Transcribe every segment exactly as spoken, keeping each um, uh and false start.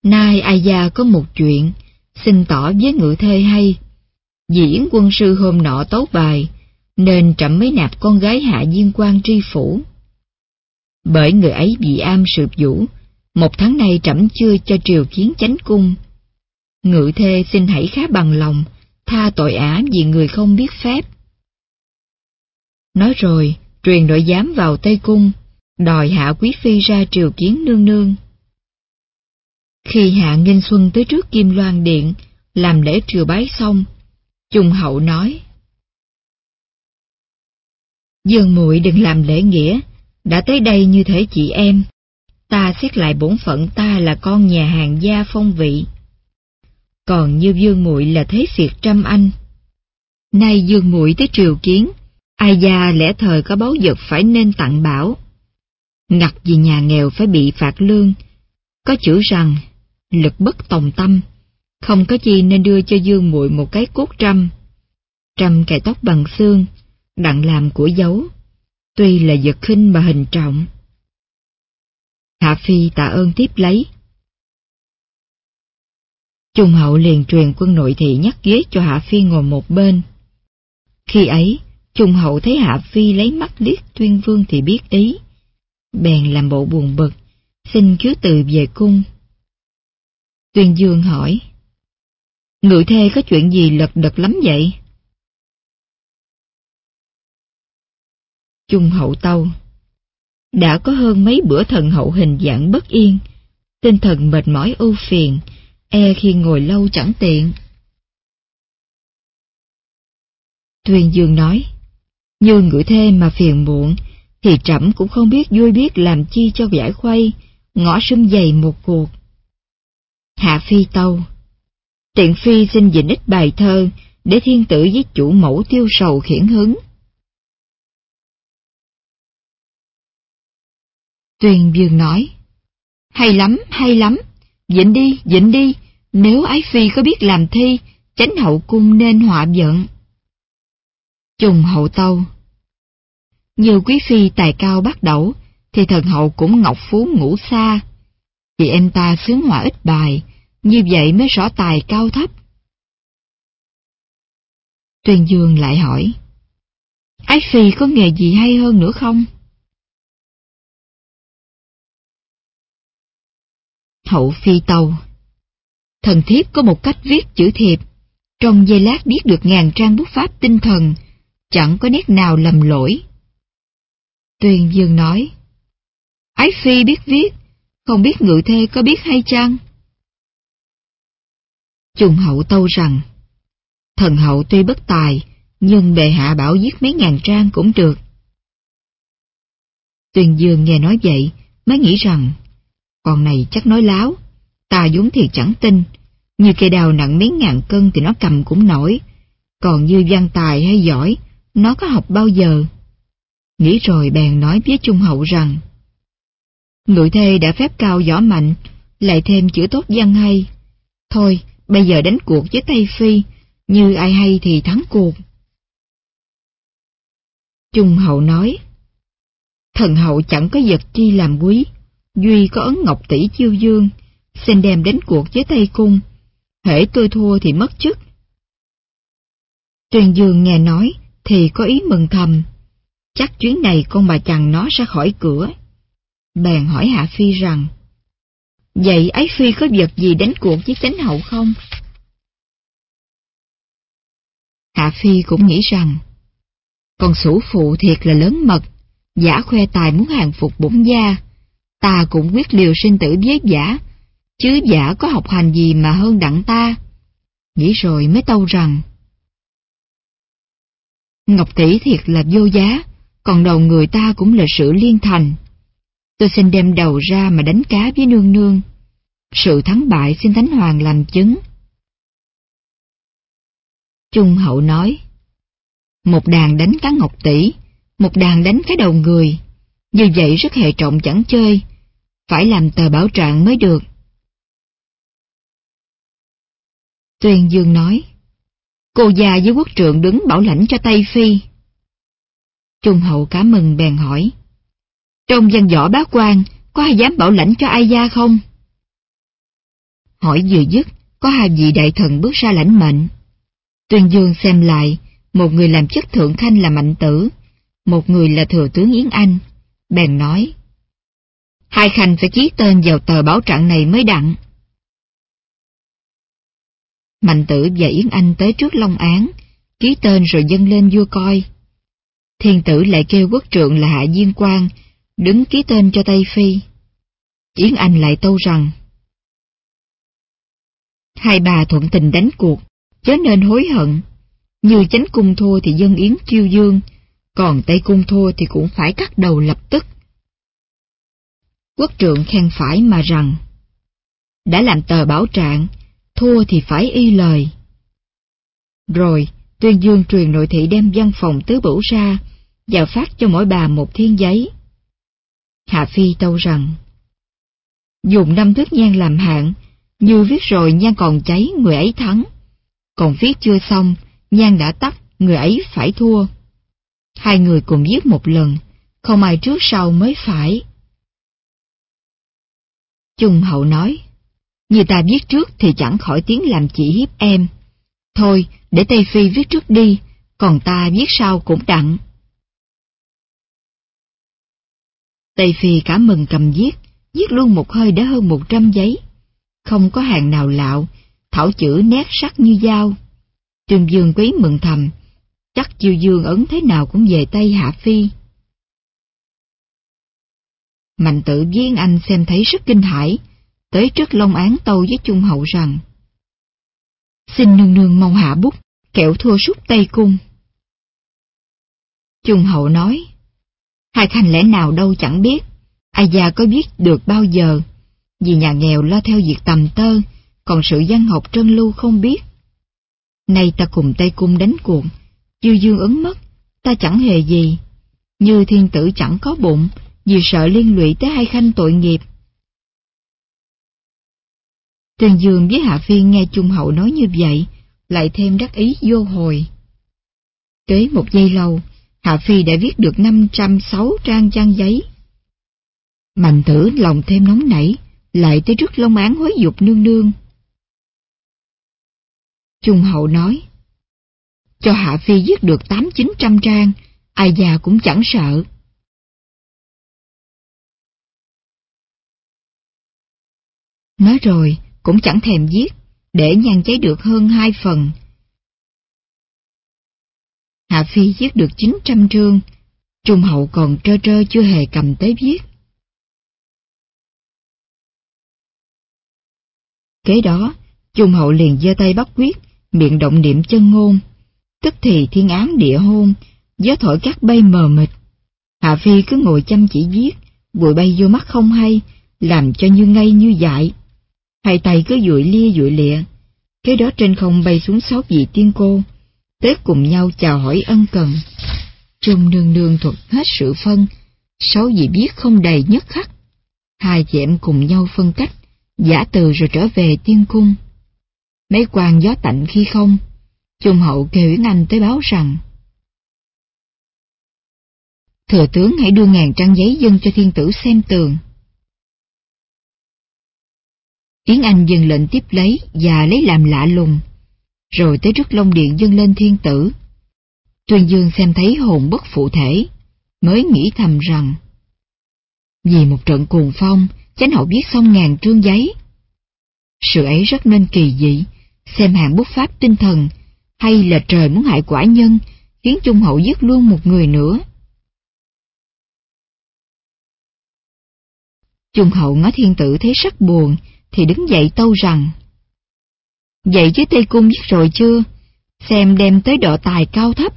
Nay ai gia có một chuyện, xin tỏ với ngự thê hay. Vì Yến quân sư hôm nọ tấu bài, nên trẫm mới nạp con gái hạ viên quan tri phủ. Bởi người ấy bị am sượp vũ, một tháng nay trẫm chưa cho triều kiến chánh cung. Ngự thê xin hãy khá bằng lòng, tha tội ả vì người không biết phép. Nói rồi, truyền nội giám vào Tây Cung, đòi hạ quý phi ra triều kiến nương nương. Khi hạ Nghinh Xuân tới trước Kim Loan Điện, làm lễ triều bái xong, Trung hậu nói: Dương muội đừng làm lễ nghĩa, đã tới đây như thể chị em. Ta xét lại bổn phận ta là con nhà hàng gia phong vị. Còn như Dương muội là thế phiệt trăm anh. Nay Dương muội tới triều kiến, ai gia lẽ thời có báu vật phải nên tặng bảo. Ngặt vì nhà nghèo phải bị phạt lương. Có chữ rằng lực bất tòng tâm, không có chi nên đưa cho Dương muội một cái cốt trăm. Trăm cài tóc bằng xương, đặng làm của dấu. Tuy là vật khinh mà hình trọng. Hạ phi tạ ơn tiếp lấy. Trung hậu liền truyền quân nội thị nhắc ghế cho Hạ phi ngồi một bên. Khi ấy, Trung hậu thấy Hạ phi lấy mắt liếc Tuyên Vương thì biết ý, bèn làm bộ buồn bực, xin khiếu từ về cung. Tuyên Dương hỏi: Ngự thê có chuyện gì lật đật lắm vậy? Trung hậu tâu: Đã có hơn mấy bữa thần hậu hình dạng bất yên, tinh thần mệt mỏi ưu phiền, e khi ngồi lâu chẳng tiện. Tuyên Dương nói: Như ngự thê mà phiền muộn, thì trẫm cũng không biết vui biết làm chi cho giải khuây, ngõ sum dày một cuộc. Hạ phi tâu: Tiện phi xin dịch ít bài thơ, để thiên tử với chủ mẫu tiêu sầu khiển hứng. Tuyên Dương nói: Hay lắm, hay lắm, dịnh đi, dịnh đi, nếu ái phi có biết làm thi, chánh hậu cung nên họa giận. Trung hậu tâu: Như quý phi tài cao bắt đẩu, thì thần hậu cũng ngọc phú ngũ xa. Chị em ta sướng họa ít bài, như vậy mới rõ tài cao thấp. Tuyên Dương lại hỏi: Ái phi có nghề gì hay hơn nữa không? Hậu phi tâu: Thần thiếp có một cách viết chữ thiệp, trong giây lát biết được ngàn trang bút pháp tinh thần, chẳng có nét nào lầm lỗi. Tuyên Dương nói: Ái phi biết viết, không biết ngự thê có biết hay chăng? Trung hậu tâu rằng: Thần hậu tuy bất tài, nhưng bệ hạ bảo viết mấy ngàn trang cũng được. Tuyên Dương nghe nói vậy, mới nghĩ rằng, con này chắc nói láo, ta vốn thì chẳng tin, như cây đào nặng mấy ngàn cân thì nó cầm cũng nổi, còn như văn tài hay giỏi, nó có học bao giờ. Nghĩ rồi bèn nói với Trung hậu rằng: Ngự thê đã phép cao võ mạnh, lại thêm chữ tốt văn hay. Thôi, bây giờ đánh cuộc với Tây Phi, như ai hay thì thắng cuộc. Trung hậu nói: Thần hậu chẳng có vật chi làm quý, duy có ấn ngọc tỷ chiêu dương, xin đem đánh cuộc với Tây Cung, hễ tôi thua thì mất chức. Tuyên Dương nghe nói thì có ý mừng thầm, chắc chuyến này con bà chằn nó ra khỏi cửa. Bèn hỏi Hạ phi rằng: Vậy ái phi có vật gì đánh cuộc với chánh hậu không? Hạ phi cũng nghĩ rằng, con sủ phụ thiệt là lớn mật, giả khoe tài muốn hàng phục bổn gia, ta cũng quyết liều sinh tử với giả, chứ giả có học hành gì mà hơn đặng ta. Nghĩ rồi mới tâu rằng: Ngọc tỷ thiệt là vô giá, còn đầu người ta cũng là sự liên thành. Tôi xin đem đầu ra mà đánh cá với nương nương. Sự thắng bại xin Thánh Hoàng làm chứng. Trung hậu nói: Một đàn đánh cá ngọc tỷ, một đàn đánh cái đầu người, như vậy rất hệ trọng chẳng chơi, phải làm tờ bảo trạng mới được. Tuyên Dương nói: Cô già với quốc trượng đứng bảo lãnh cho Tây Phi. Trung hậu cả mừng bèn hỏi: Trong văn võ bá quan có ai dám bảo lãnh cho ai gia không? Hỏi vừa dứt, có hai vị đại thần bước ra lãnh mệnh. Tuyên Dương xem lại, một người làm chức thượng khanh là Mạnh Tử, một người là thừa tướng Yến Anh. Bèn nói: hai khanh phải ký tên vào tờ báo trạng này mới đặng. Mạnh Tử và Yến Anh tới trước Long Án, ký tên rồi dâng lên vua coi. Thiên tử lại kêu quốc trượng là Hạ Diên Quang đứng ký tên cho Tây Phi. Yến Anh lại tâu rằng: hai bà thuận tình đánh cuộc, chớ nên hối hận. Như Chánh cung thua thì dân yến chiêu dương, còn Tây cung thua thì cũng phải cắt đầu lập tức. Quốc trượng khen phải mà rằng: đã làm tờ bảo trạng, thua thì phải y lời. Rồi Tuyên Dương truyền nội thị đem văn phòng tứ bửu ra và phát cho mỗi bà một thiên giấy. Hạ Phi tâu rằng: dùng năm thước nhang làm hạn, như viết rồi nhang còn cháy người ấy thắng, còn viết chưa xong nhang đã tắt người ấy phải thua. Hai người cùng viết một lần, không ai trước sau mới phải. Trung hậu nói: như ta viết trước thì chẳng khỏi tiếng làm chị hiếp em. Thôi để Tây Phi viết trước đi, còn ta viết sau cũng đặng. Tây Phi cả mừng cầm viết, viết luôn một hơi đã hơn một trăm giấy. Không có hàng nào lạo, thảo chữ nét sắc như dao. Tuyên Dương quý mừng thầm, chắc chiêu dương ấn thế nào cũng về tay Hạ Phi. Mạnh Tử với Yến Anh xem thấy rất kinh hãi, tới trước Long Án tâu với Trung hậu rằng: xin nương nương mau hạ bút, kẻo thua sút Tây cung. Trung hậu nói: hai khanh lẽ nào đâu chẳng biết, ai già có biết được bao giờ, vì nhà nghèo lo theo việc tầm tơ, còn sự văn học trân lưu không biết. Nay ta cùng Tây cung đánh cuộc, chiêu dương ấn mất, ta chẳng hề gì. Như thiên tử chẳng có bụng, vì sợ liên lụy tới hai khanh tội nghiệp. Tuyên Dương với Hạ Phi nghe Trung hậu nói như vậy, lại thêm đắc ý vô hồi. Kế một giây lâu, Hạ Phi đã viết được năm trăm sáu trang trang giấy. Mạnh Tử lòng thêm nóng nảy, lại tới trước Long Án hối giục nương nương. Trung hậu nói: cho Hạ Phi viết được tám chín trăm trang, ai già cũng chẳng sợ. Nói rồi cũng chẳng thèm viết, để nhang cháy được hơn hai phần. Hạ Phi viết được chín trăm chương, Trung hậu còn trơ trơ chưa hề cầm tới viết. Kế đó, Trung hậu liền giơ tay bắt quyết, miệng động niệm chân ngôn. Tức thì thiên án địa hôn, gió thổi cát bay mờ mịt. Hạ Phi cứ ngồi chăm chỉ viết, bụi bay vô mắt không hay, làm cho như ngây như dại. Hai tay cứ dụi lia dụi lịa. Kế đó trên không bay xuống sáu vị tiên cô, tới cùng nhau chào hỏi ân cần. Trung nương nương thuật hết sự phân, sáu vị biết không đầy nhất khắc. Hai chị em cùng nhau phân cách, giả từ rồi trở về tiên cung. Mấy quan gió tạnh khi không, Trung hậu kêu Yến Anh tới báo rằng: thừa tướng hãy đưa ngàn trang giấy dâng cho thiên tử xem tường. Yến Anh dâng lệnh tiếp lấy và lấy làm lạ lùng, rồi tới trước Long Điện dâng lên thiên tử. Tuyên Dương xem thấy hồn bất phụ thể, mới nghĩ thầm rằng: vì một trận cuồng phong, chánh hậu viết xong ngàn trương giấy. Sự ấy rất nên kỳ dị, xem hạng bút pháp tinh thần, hay là trời muốn hại quả nhân, khiến Trung hậu giết luôn một người nữa. Trung hậu ngó thiên tử thấy rất buồn, thì đứng dậy tâu rằng: vậy chứ Tây cung viết rồi chưa, xem đem tới độ tài cao thấp.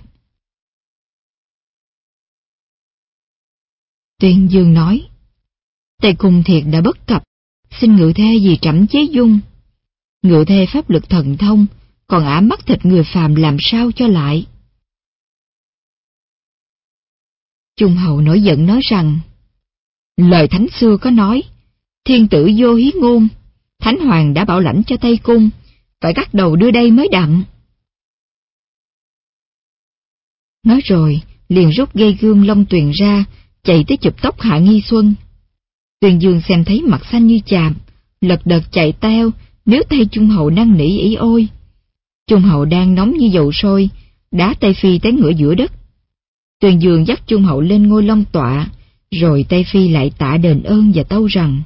Tuyên Dương nói: Tây cung thiệt đã bất cập, xin ngự thê vì trẫm chế dung. Ngự thê pháp lực thần thông, còn ả mắt thịt người phàm làm sao cho lại. Trung hậu nổi giận nói rằng: lời thánh xưa có nói, thiên tử vô hí ngôn, thánh hoàng đã bảo lãnh cho Tây cung, phải cắt đầu đưa đây mới đặng. Nói rồi, liền rút dây gươm Long Tuyền ra, chạy tới chụp tóc Hạ Nghi Xuân. Tuyên Dương xem thấy mặt xanh như chàm, lật đật chạy theo, nếu tay Trung hậu năn nỉ ý ôi. Trung hậu đang nóng như dầu sôi, đá Tây Phi té ngửa giữa đất. Tuyền Dương dắt Trung hậu lên ngôi long tọa, rồi Tây Phi lại tạ đền ơn và tâu rằng: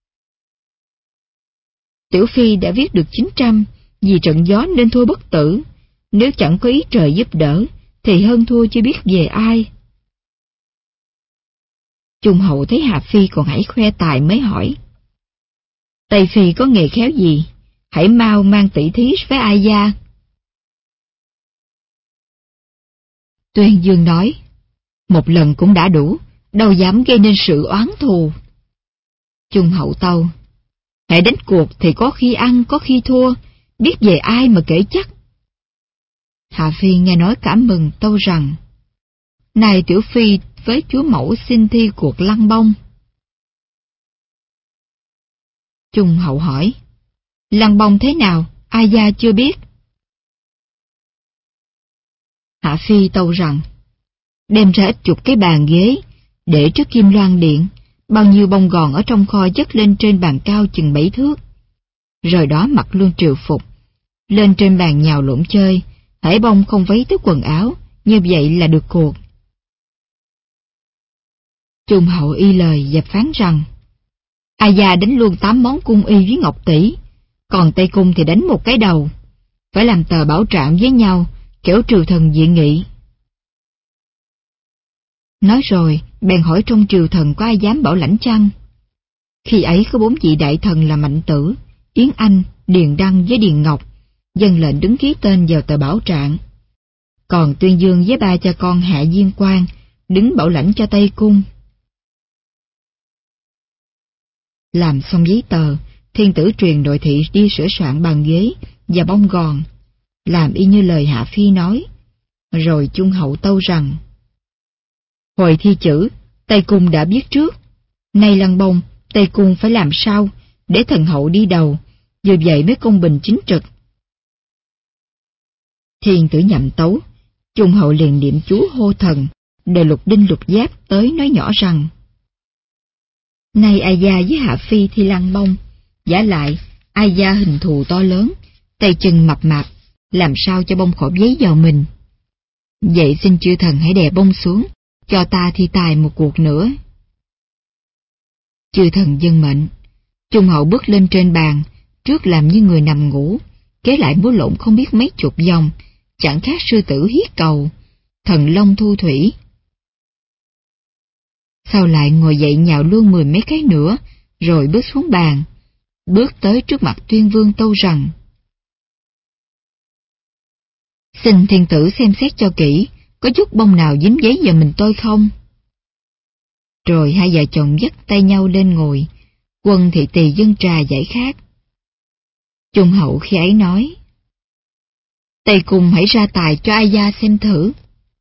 Tiểu Phi đã viết được chín trăm, vì trận gió nên thôi bất tử. Nếu chẳng có ý trời giúp đỡ, thì hơn thua chưa biết về ai. Trung hậu thấy Hạ Phi còn hãy khoe tài mới hỏi: Tây Phi có nghề khéo gì? Hãy mau mang tỷ thí với Ai Gia. Tuyền Dương nói: Một lần cũng đã đủ, đâu dám gây nên sự oán thù. Trung hậu tâu: Hãy đánh cuộc thì có khi ăn có khi thua, biết về ai mà kể chắc. Hạ Phi nghe nói cảm mừng, tâu rằng: Này Tiểu Phi với chúa mẫu xin thi cuộc lăng bông. Trung hậu hỏi: Lăng bông thế nào? Ai Gia chưa biết. Hạ Phi tâu rằng: Đem ra ít chục cái bàn ghế, để trước Kim Loan Điện, bao nhiêu bông gòn ở trong kho chất lên trên bàn cao chừng bảy thước. Rồi đó mặc luôn triều phục, lên trên bàn nhào lộn chơi, hễ bông không vấy tới quần áo, như vậy là được cuộc. Trung hậu y lời và phán rằng: Ai Gia đánh luôn tám món cung y với ngọc tỷ, còn Tây Cung thì đánh một cái đầu. Phải làm tờ bảo trạng với nhau, kẻo triều thần dị nghị. Nói rồi, bèn hỏi trong triều thần có ai dám bảo lãnh chăng? Khi ấy có bốn vị đại thần là Mạnh Tử, Yến Anh, Điền Đăng với Điền Ngọc, dâng lệnh đứng ký tên vào tờ bảo trạng. Còn Tuyên Dương với ba cha con Hạ Diên Quang đứng bảo lãnh cho Tây Cung. Làm xong giấy tờ, thiên tử truyền đội thị đi sửa soạn bàn ghế và bông gòn, làm y như lời Hạ Phi nói. Rồi Trung hậu tâu rằng: Hồi thi chữ, Tây Cung đã biết trước. Nay lăng bông, Tây Cung phải làm sao, để thần hậu đi đầu, như vậy mới công bình chính trực. Thiên tử nhậm tấu, Trung hậu liền niệm chú hô thần, đề Lục Đinh Lục Giáp tới nói nhỏ rằng: Nay Ai Gia với Hạ Phi thi lăng bông, giả lại Ai Gia hình thù to lớn, tay chân mập mạp, làm sao cho bông khỏi giấy vào mình. Vậy xin chư thần hãy đè bông xuống, cho ta thi tài một cuộc nữa. Chư thần dân mệnh. Trung hậu bước lên trên bàn, trước làm như người nằm ngủ, kế lại múa lộn không biết mấy chục vòng, chẳng khác sư tử hiết cầu, thần long thu thủy. Sau lại ngồi dậy nhào luôn mười mấy cái nữa, rồi bước xuống bàn, bước tới trước mặt Tuyên Vương tâu rằng: Xin thiên tử xem xét cho kỹ, có chút bông nào dính giấy vào mình tôi không? Rồi hai vợ chồng dắt tay nhau lên ngồi, quân thị tỳ dâng trà giải khát. Trung hậu khi ấy nói: Tây Cung hãy ra tài cho Ai Gia xem thử.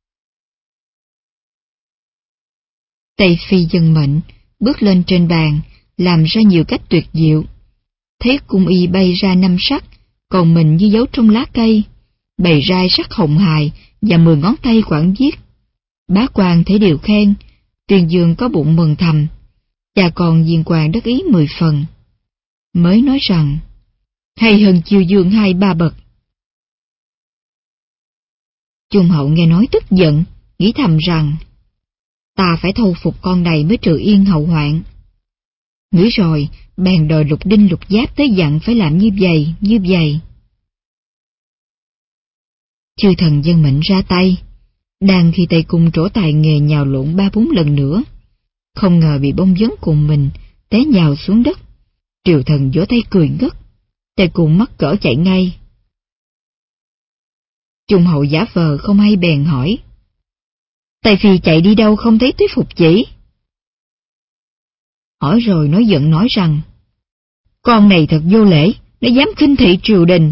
Tây Phi dân mệnh, bước lên trên bàn, làm ra nhiều cách tuyệt diệu. Thấy cung y bay ra năm sắc, còn mình như giấu trong lá cây, bày rai sắc hồng hài và mười ngón tay quảng viết. Bá quan thấy điều khen, Tuyên Dương có bụng mừng thầm, cha con Diên Quang đắc ý mười phần. Mới nói rằng: Hay hơn Chiêu Dương hai ba bậc. Trung hậu nghe nói tức giận, nghĩ thầm rằng: Ta phải thâu phục con này mới trừ yên hậu hoạn. Nghĩ rồi, bèn đòi Lục Đinh Lục Giáp tới dặn phải làm như vậy, như vậy. Chư thần dân mệnh ra tay, đang khi Tây Cung trổ tài nghề nhào lộn ba bốn lần nữa, không ngờ bị bông vấn cùng mình, té nhào xuống đất. Triều thần vỗ tay cười ngất, Tây Cung mắc cỡ chạy ngay. Trung hậu giả vờ không hay bèn hỏi: Tây Phi chạy đi đâu không thấy thuyết phục chỉ? Hỏi rồi nói giận nói rằng: Con này thật vô lễ, nó dám khinh thị triều đình.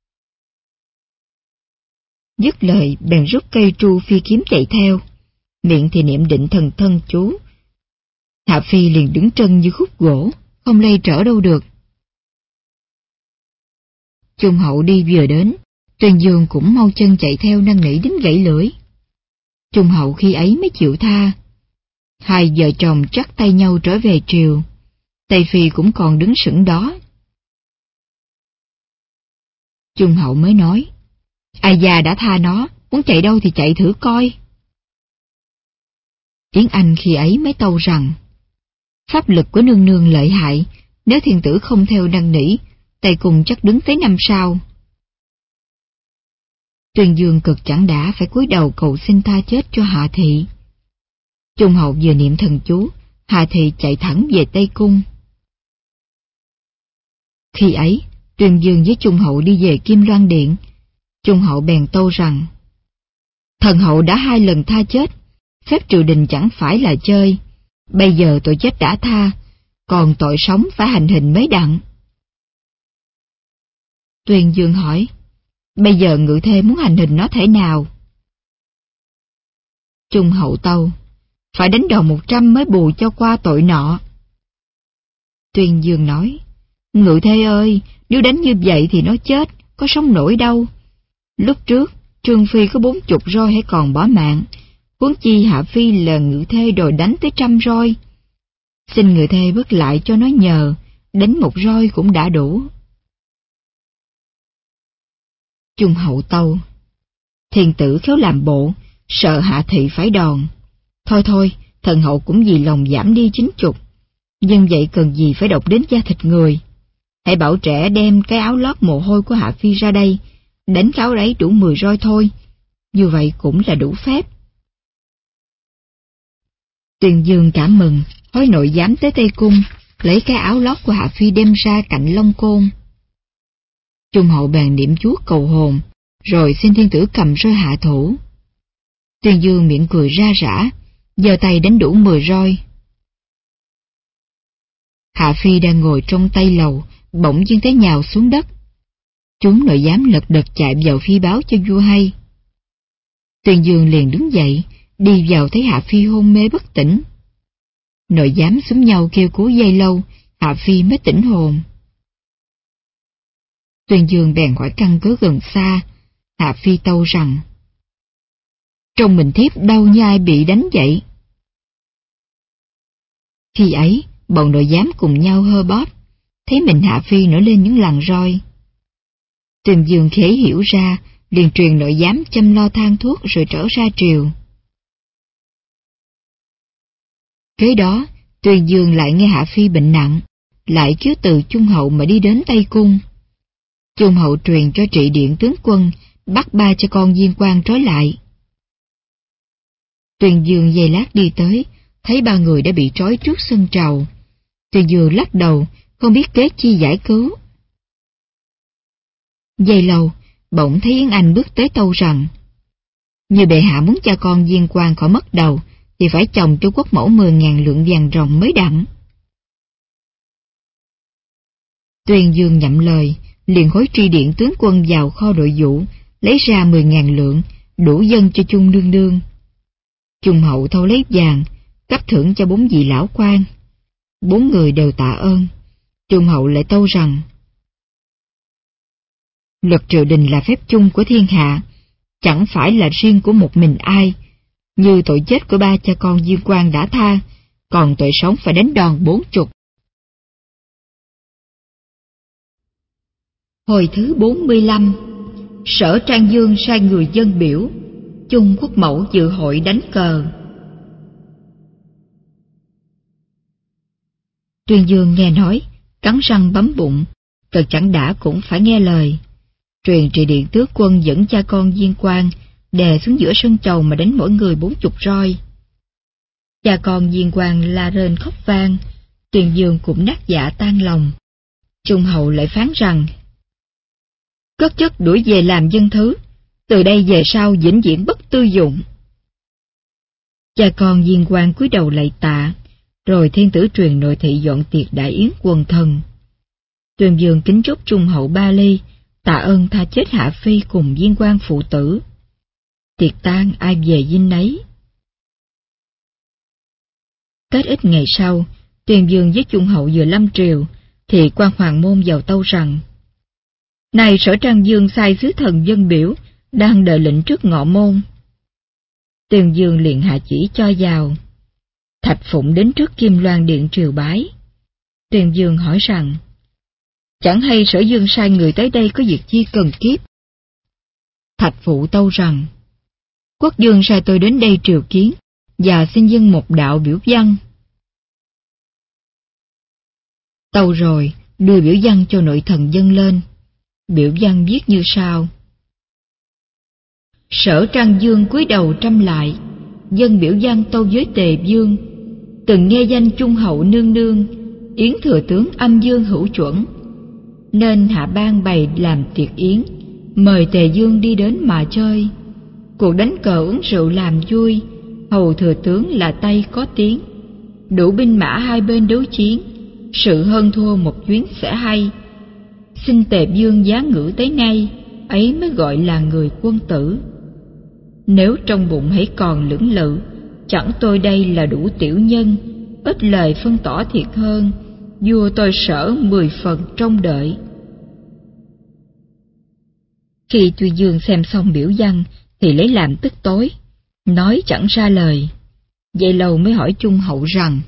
Dứt lời bèn rút cây tru phi kiếm chạy theo, miệng thì niệm định thần thân chú. Hạ Phi liền đứng trân như khúc gỗ, không lay trở đâu được. Trung hậu đi vừa đến, Tuyên Dương cũng mau chân chạy theo năn nỉ đến gãy lưỡi. Trung hậu khi ấy mới chịu tha. Hai vợ chồng chắt tay nhau trở về triều. Tây Phi cũng còn đứng sững đó. Trung hậu mới nói, ai già đã tha nó, muốn chạy đâu thì chạy thử coi. Yến Anh khi ấy mới tâu rằng, pháp lực của nương nương lợi hại, nếu thiên tử không theo năn nỉ, Tây Cung chắc đứng tới năm sau. Tuyên Dương cực chẳng đã phải cúi đầu cầu xin tha chết cho Hạ Thị. Trung hậu vừa niệm thần chú, Hạ Thị chạy thẳng về Tây Cung. Khi ấy, Tuyên Dương với Trung hậu đi về Kim Loan Điện. Trung hậu bèn tâu rằng, thần hậu đã hai lần tha chết, phép triều đình chẳng phải là chơi. Bây giờ tội chết đã tha, còn tội sống phải hành hình mới đặng. Tuyên Dương hỏi, bây giờ ngự thê muốn hành hình nó thể nào? Trung hậu tâu, phải đánh đòn một trăm mới bù cho qua tội nọ. Tuyên Dương nói, ngự thê ơi, nếu đánh như vậy thì nó chết, có sống nổi đâu. Lúc trước, Trương Phi có bốn chục roi hãy còn bỏ mạng, huống chi Hạ Phi là ngự thê đòi đánh tới trăm roi. Xin ngự thê bớt lại cho nó nhờ, đánh một roi cũng đã đủ. Trung hậu tâu, thiên tử khéo làm bộ, sợ Hạ Thị phải đòn. Thôi thôi, thần hậu cũng vì lòng giảm đi chín chục, nhưng vậy cần gì phải độc đến da thịt người. Hãy bảo trẻ đem cái áo lót mồ hôi của Hạ Phi ra đây, đánh cái áo đấy đủ mười roi thôi, như vậy cũng là đủ phép. Tuyên Dương cảm mừng, hối nội giám tới Tây Cung, lấy cái áo lót của Hạ Phi đem ra cạnh Long Côn. Trung hậu bèn niệm chú cầu hồn, rồi xin thiên tử cầm roi hạ thủ. Tuyên Dương miệng cười ra rã, giơ tay đánh đủ mười roi. Hạ Phi đang ngồi trong tây lầu, bỗng dưng té nhào xuống đất. Chúng nội giám lật đật chạy vào phi báo cho vua hay. Tuyên Dương liền đứng dậy, đi vào thấy Hạ Phi hôn mê bất tỉnh. Nội giám xúm nhau kêu cứu dây lâu, Hạ Phi mới tỉnh hồn. Tuyên Dương bèn hỏi căn cứ gần xa. Hạ Phi tâu rằng, trong mình thiếp đau như ai bị đánh vậy. Khi ấy, bọn nội giám cùng nhau hơ bóp, thấy mình Hạ Phi nổi lên những lằn roi. Tuyên Dương khi ấy hiểu ra, liền truyền nội giám chăm lo thang thuốc rồi trở ra triều. Kế đó, Tuyên Dương lại nghe Hạ Phi bệnh nặng, lại chiếu từ Trung hậu mà đi đến Tây Cung. Trung hậu truyền cho trị điện tướng quân, bắt ba cha con Diên Quang trói lại. Tuyên Dương giây lát đi tới, thấy ba người đã bị trói trước sân trầu. Tuyên Dương lắc đầu, không biết kế chi giải cứu. Giây lâu, bỗng thấy Yến Anh bước tới tâu rằng, như bệ hạ muốn cha con Diên Quang khỏi mất đầu, thì phải chồng cho quốc mẫu mười ngàn lượng vàng ròng mới đặng. Tuyên Dương nhậm lời, liền hối tri điện tướng quân vào kho nội vụ, lấy ra mười ngàn lượng, đủ dâng cho Trung nương nương. Trung hậu thâu lấy vàng, cấp thưởng cho bốn vị lão quan. Bốn người đều tạ ơn. Trung hậu lại tâu rằng, luật triều đình là phép chung của thiên hạ, chẳng phải là riêng của một mình ai. Như tội chết của ba cha con Diên Quang đã tha, còn tội sống phải đánh đòn bốn chục. Hồi thứ bốn mươi lăm, Sở Trang Dương sai người dân biểu, Chung quốc mẫu dự hội đánh cờ. Tuyên Dương nghe nói, cắn răng bấm bụng, cực chẳng đã cũng phải nghe lời. Truyền trị điện tướng quân dẫn cha con Diên Quang đè xuống giữa sân chầu mà đánh mỗi người bốn chục roi. Cha con Diên Quang la rên khóc vang, Tuyên Dương cũng nát dạ tan lòng. Trung hậu lại phán rằng, cất chất đuổi về làm dân thứ, từ đây về sau vĩnh viễn bất tư dụng. Cha con Diên Quang cúi đầu lạy tạ, rồi thiên tử truyền nội thị dọn tiệc đại yến quần thần. Tuyên Dương kính chúc Trung hậu ba ly, tạ ơn tha chết Hạ Phi cùng Diên Quang phụ tử. Tiệc tang ai về dinh nấy. Tết ít ngày sau, Tuyên Dương với Trung hậu vừa lâm triều, thì quan hoàng môn vào tâu rằng, này Sở Trang Dương sai sứ thần dân biểu, đang đợi lệnh trước ngọ môn. Tuyên Dương liền hạ chỉ cho vào. Thạch Phụng đến trước Kim Loan Điện triều bái. Tuyên Dương hỏi rằng, Chẳng hay Sở Dương sai người tới đây có việc chi cần kiếp. Thạch Phụ tâu rằng, Quốc Dương sai tôi đến đây triều kiến, và xin dâng một đạo biểu văn. Tâu rồi, đưa biểu văn cho nội thần dâng lên. Biểu văn viết như sau. Sở Trang Dương cúi đầu trăm lại, dâng biểu văn tâu với Tề Vương. Từng nghe danh Trung hậu nương nương, yến thừa tướng âm dương hữu chuẩn, nên hạ ban bày làm tiệc yến, mời Tề Dương đi đến mà chơi. Cuộc đánh cờ uống rượu làm vui, hầu thừa tướng là tay có tiếng. Đủ binh mã hai bên đấu chiến, sự hơn thua một chuyến sẽ hay. Xin Tề Vương giá ngữ tới nay, ấy mới gọi là người quân tử. Nếu trong bụng hãy còn lưỡng lự, chẳng tôi đây là đủ tiểu nhân, ít lời phân tỏ thiệt hơn, vua tôi Sở mười phần trông đợi. Khi Tuyên Dương xem xong biểu văn thì lấy làm tức tối, nói chẳng ra lời. Vậy lâu mới hỏi Trung hậu rằng,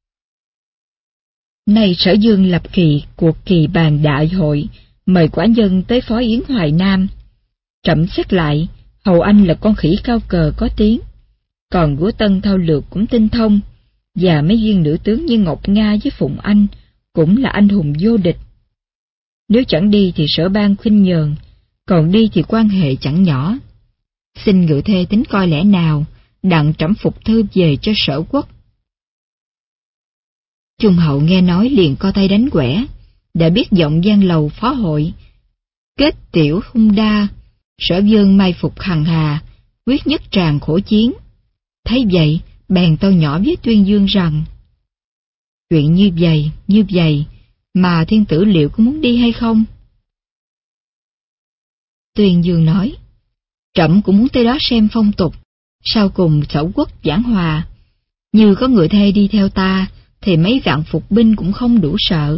nay Sở Dương lập kỳ cuộc kỳ bàn đại hội, mời quả nhân tới phó yến Hoài Nam. Trẫm xét lại, hầu anh là con khỉ cao cờ có tiếng, còn Vũ Tân thao lược cũng tinh thông, và mấy viên nữ tướng như Ngọc Nga với Phụng Anh cũng là anh hùng vô địch. Nếu chẳng đi thì Sở ban khuynh nhờn, còn đi thì quan hệ chẳng nhỏ. Xin ngự thê tính coi lẽ nào, đặng trẫm phục thư về cho Sở quốc. Trung hậu nghe nói liền co tay đánh quẻ, đã biết giọng gian lầu phó hội. Kết tiểu hung đa, Sở Dương mai phục hằng hà, quyết nhất tràng khổ chiến. Thấy vậy, bèn tâu nhỏ với Tuyên Dương rằng, chuyện như vậy, như vậy, mà thiên tử liệu có muốn đi hay không? Tuyên Dương nói, trẫm cũng muốn tới đó xem phong tục, sau cùng Sở quốc giảng hòa. Như có người thê đi theo ta, thì mấy vạn phục binh cũng không đủ sợ.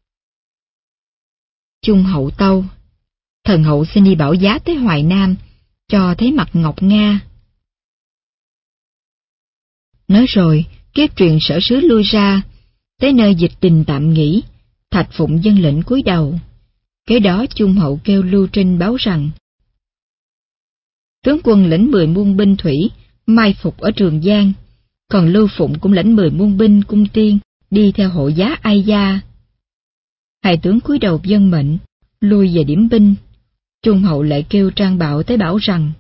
Trung hậu tâu, thần hậu xin đi bảo giá tới Hoài Nam, cho thấy mặt Ngọc Nga. Nói rồi, kiếp truyền Sở sứ lui ra, tới nơi dịch đình tạm nghỉ. Thạch Phụng dân lệnh cúi đầu. Kế đó Trung hậu kêu Lưu Trinh báo rằng, tướng quân lãnh mười muôn binh thủy, mai phục ở Trường Giang, còn Lưu Phụng cũng lãnh mười muôn binh cung tiên, đi theo hộ giá Ai Gia. Hai tướng cúi đầu vâng mệnh, lui về điểm binh. Trung hậu lại kêu Trang Bạo tới bảo rằng,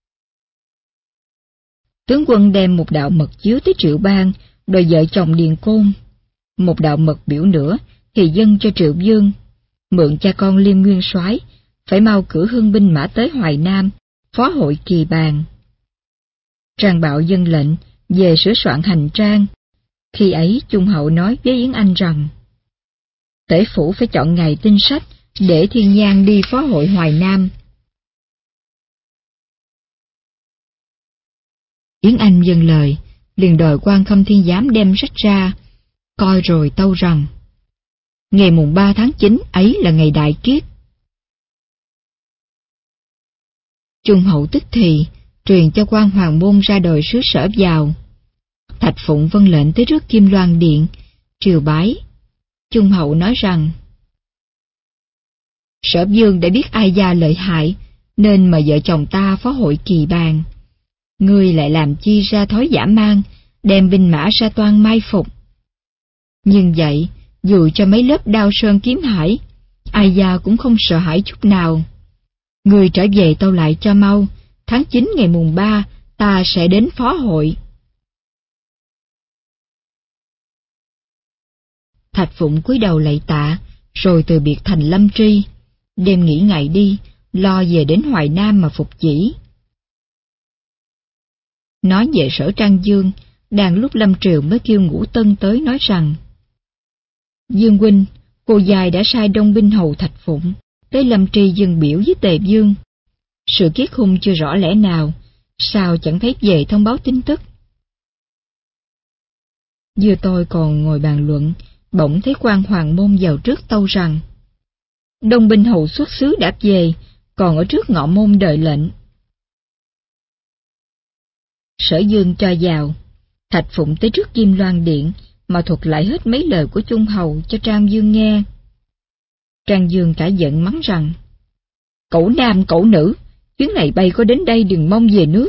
tướng quân đem một đạo mật chiếu tới Triệu Bang, đòi vợ chồng Điền Côn. Một đạo mật biểu nữa thì dâng cho Triệu Dương, mượn cha con Liêm Nguyên Soái, phải mau cử hương binh mã tới Hoài Nam, phó hội kỳ bàn. Trang Bạo dâng lệnh về sửa soạn hành trang. Khi ấy Trung hậu nói với Yến Anh rằng, tể phủ phải chọn ngày tinh sách để Thiên Nhang đi phó hội Hoài Nam. Yến Anh dâng lời, liền đòi quan Khâm Thiên Giám đem sách ra, coi rồi tâu rằng, ngày mùng ba tháng chín ấy là ngày đại kiếp. Trung hậu tức thì truyền cho quan Hoàng Môn ra đòi sứ Sở vào. Thạch Phụng vâng lệnh tới trước Kim Loan Điện, triều bái. Trung hậu nói rằng, Sở Dương đã biết Ai Gia lợi hại, nên mà vợ chồng ta phó hội kỳ bàn. Ngươi lại làm chi ra thói dã man, đem binh mã ra toan mai phục. Nhưng vậy, dù cho mấy lớp đao sơn kiếm hải, Ai Gia cũng không sợ hãi chút nào. Ngươi trở về tâu lại cho mau, tháng chín ngày mùng ba, ta sẽ đến phó hội. Thạch Phụng cúi đầu lạy tạ, rồi từ biệt thành Lâm Tri, đêm nghỉ ngày đi, lo về đến Hoài Nam mà phục chỉ. Nói về Sở Trang Dương, đang lúc Lâm Triều mới kêu Ngũ Tân tới nói rằng, Dương huynh, cô dài đã sai đông binh hầu Thạch Phụng tới Lâm Tri dâng biểu với Tề Vương. Sự kiết hung chưa rõ lẽ nào, sao chẳng thấy về thông báo tin tức. Vừa tôi còn ngồi bàn luận, bỗng thấy quan Hoàng Môn vào trước tâu rằng, đông binh hầu xuất xứ đã về, còn ở trước ngọ môn đợi lệnh. Sở Dương cho vào. Thạch Phụng tới trước Kim Loan Điện mà thuật lại hết mấy lời của Trung hầu cho Trang Dương nghe. Trang Dương cả giận mắng rằng: Cẩu nam cẩu nữ, chuyến này bay có đến đây đừng mong về nước.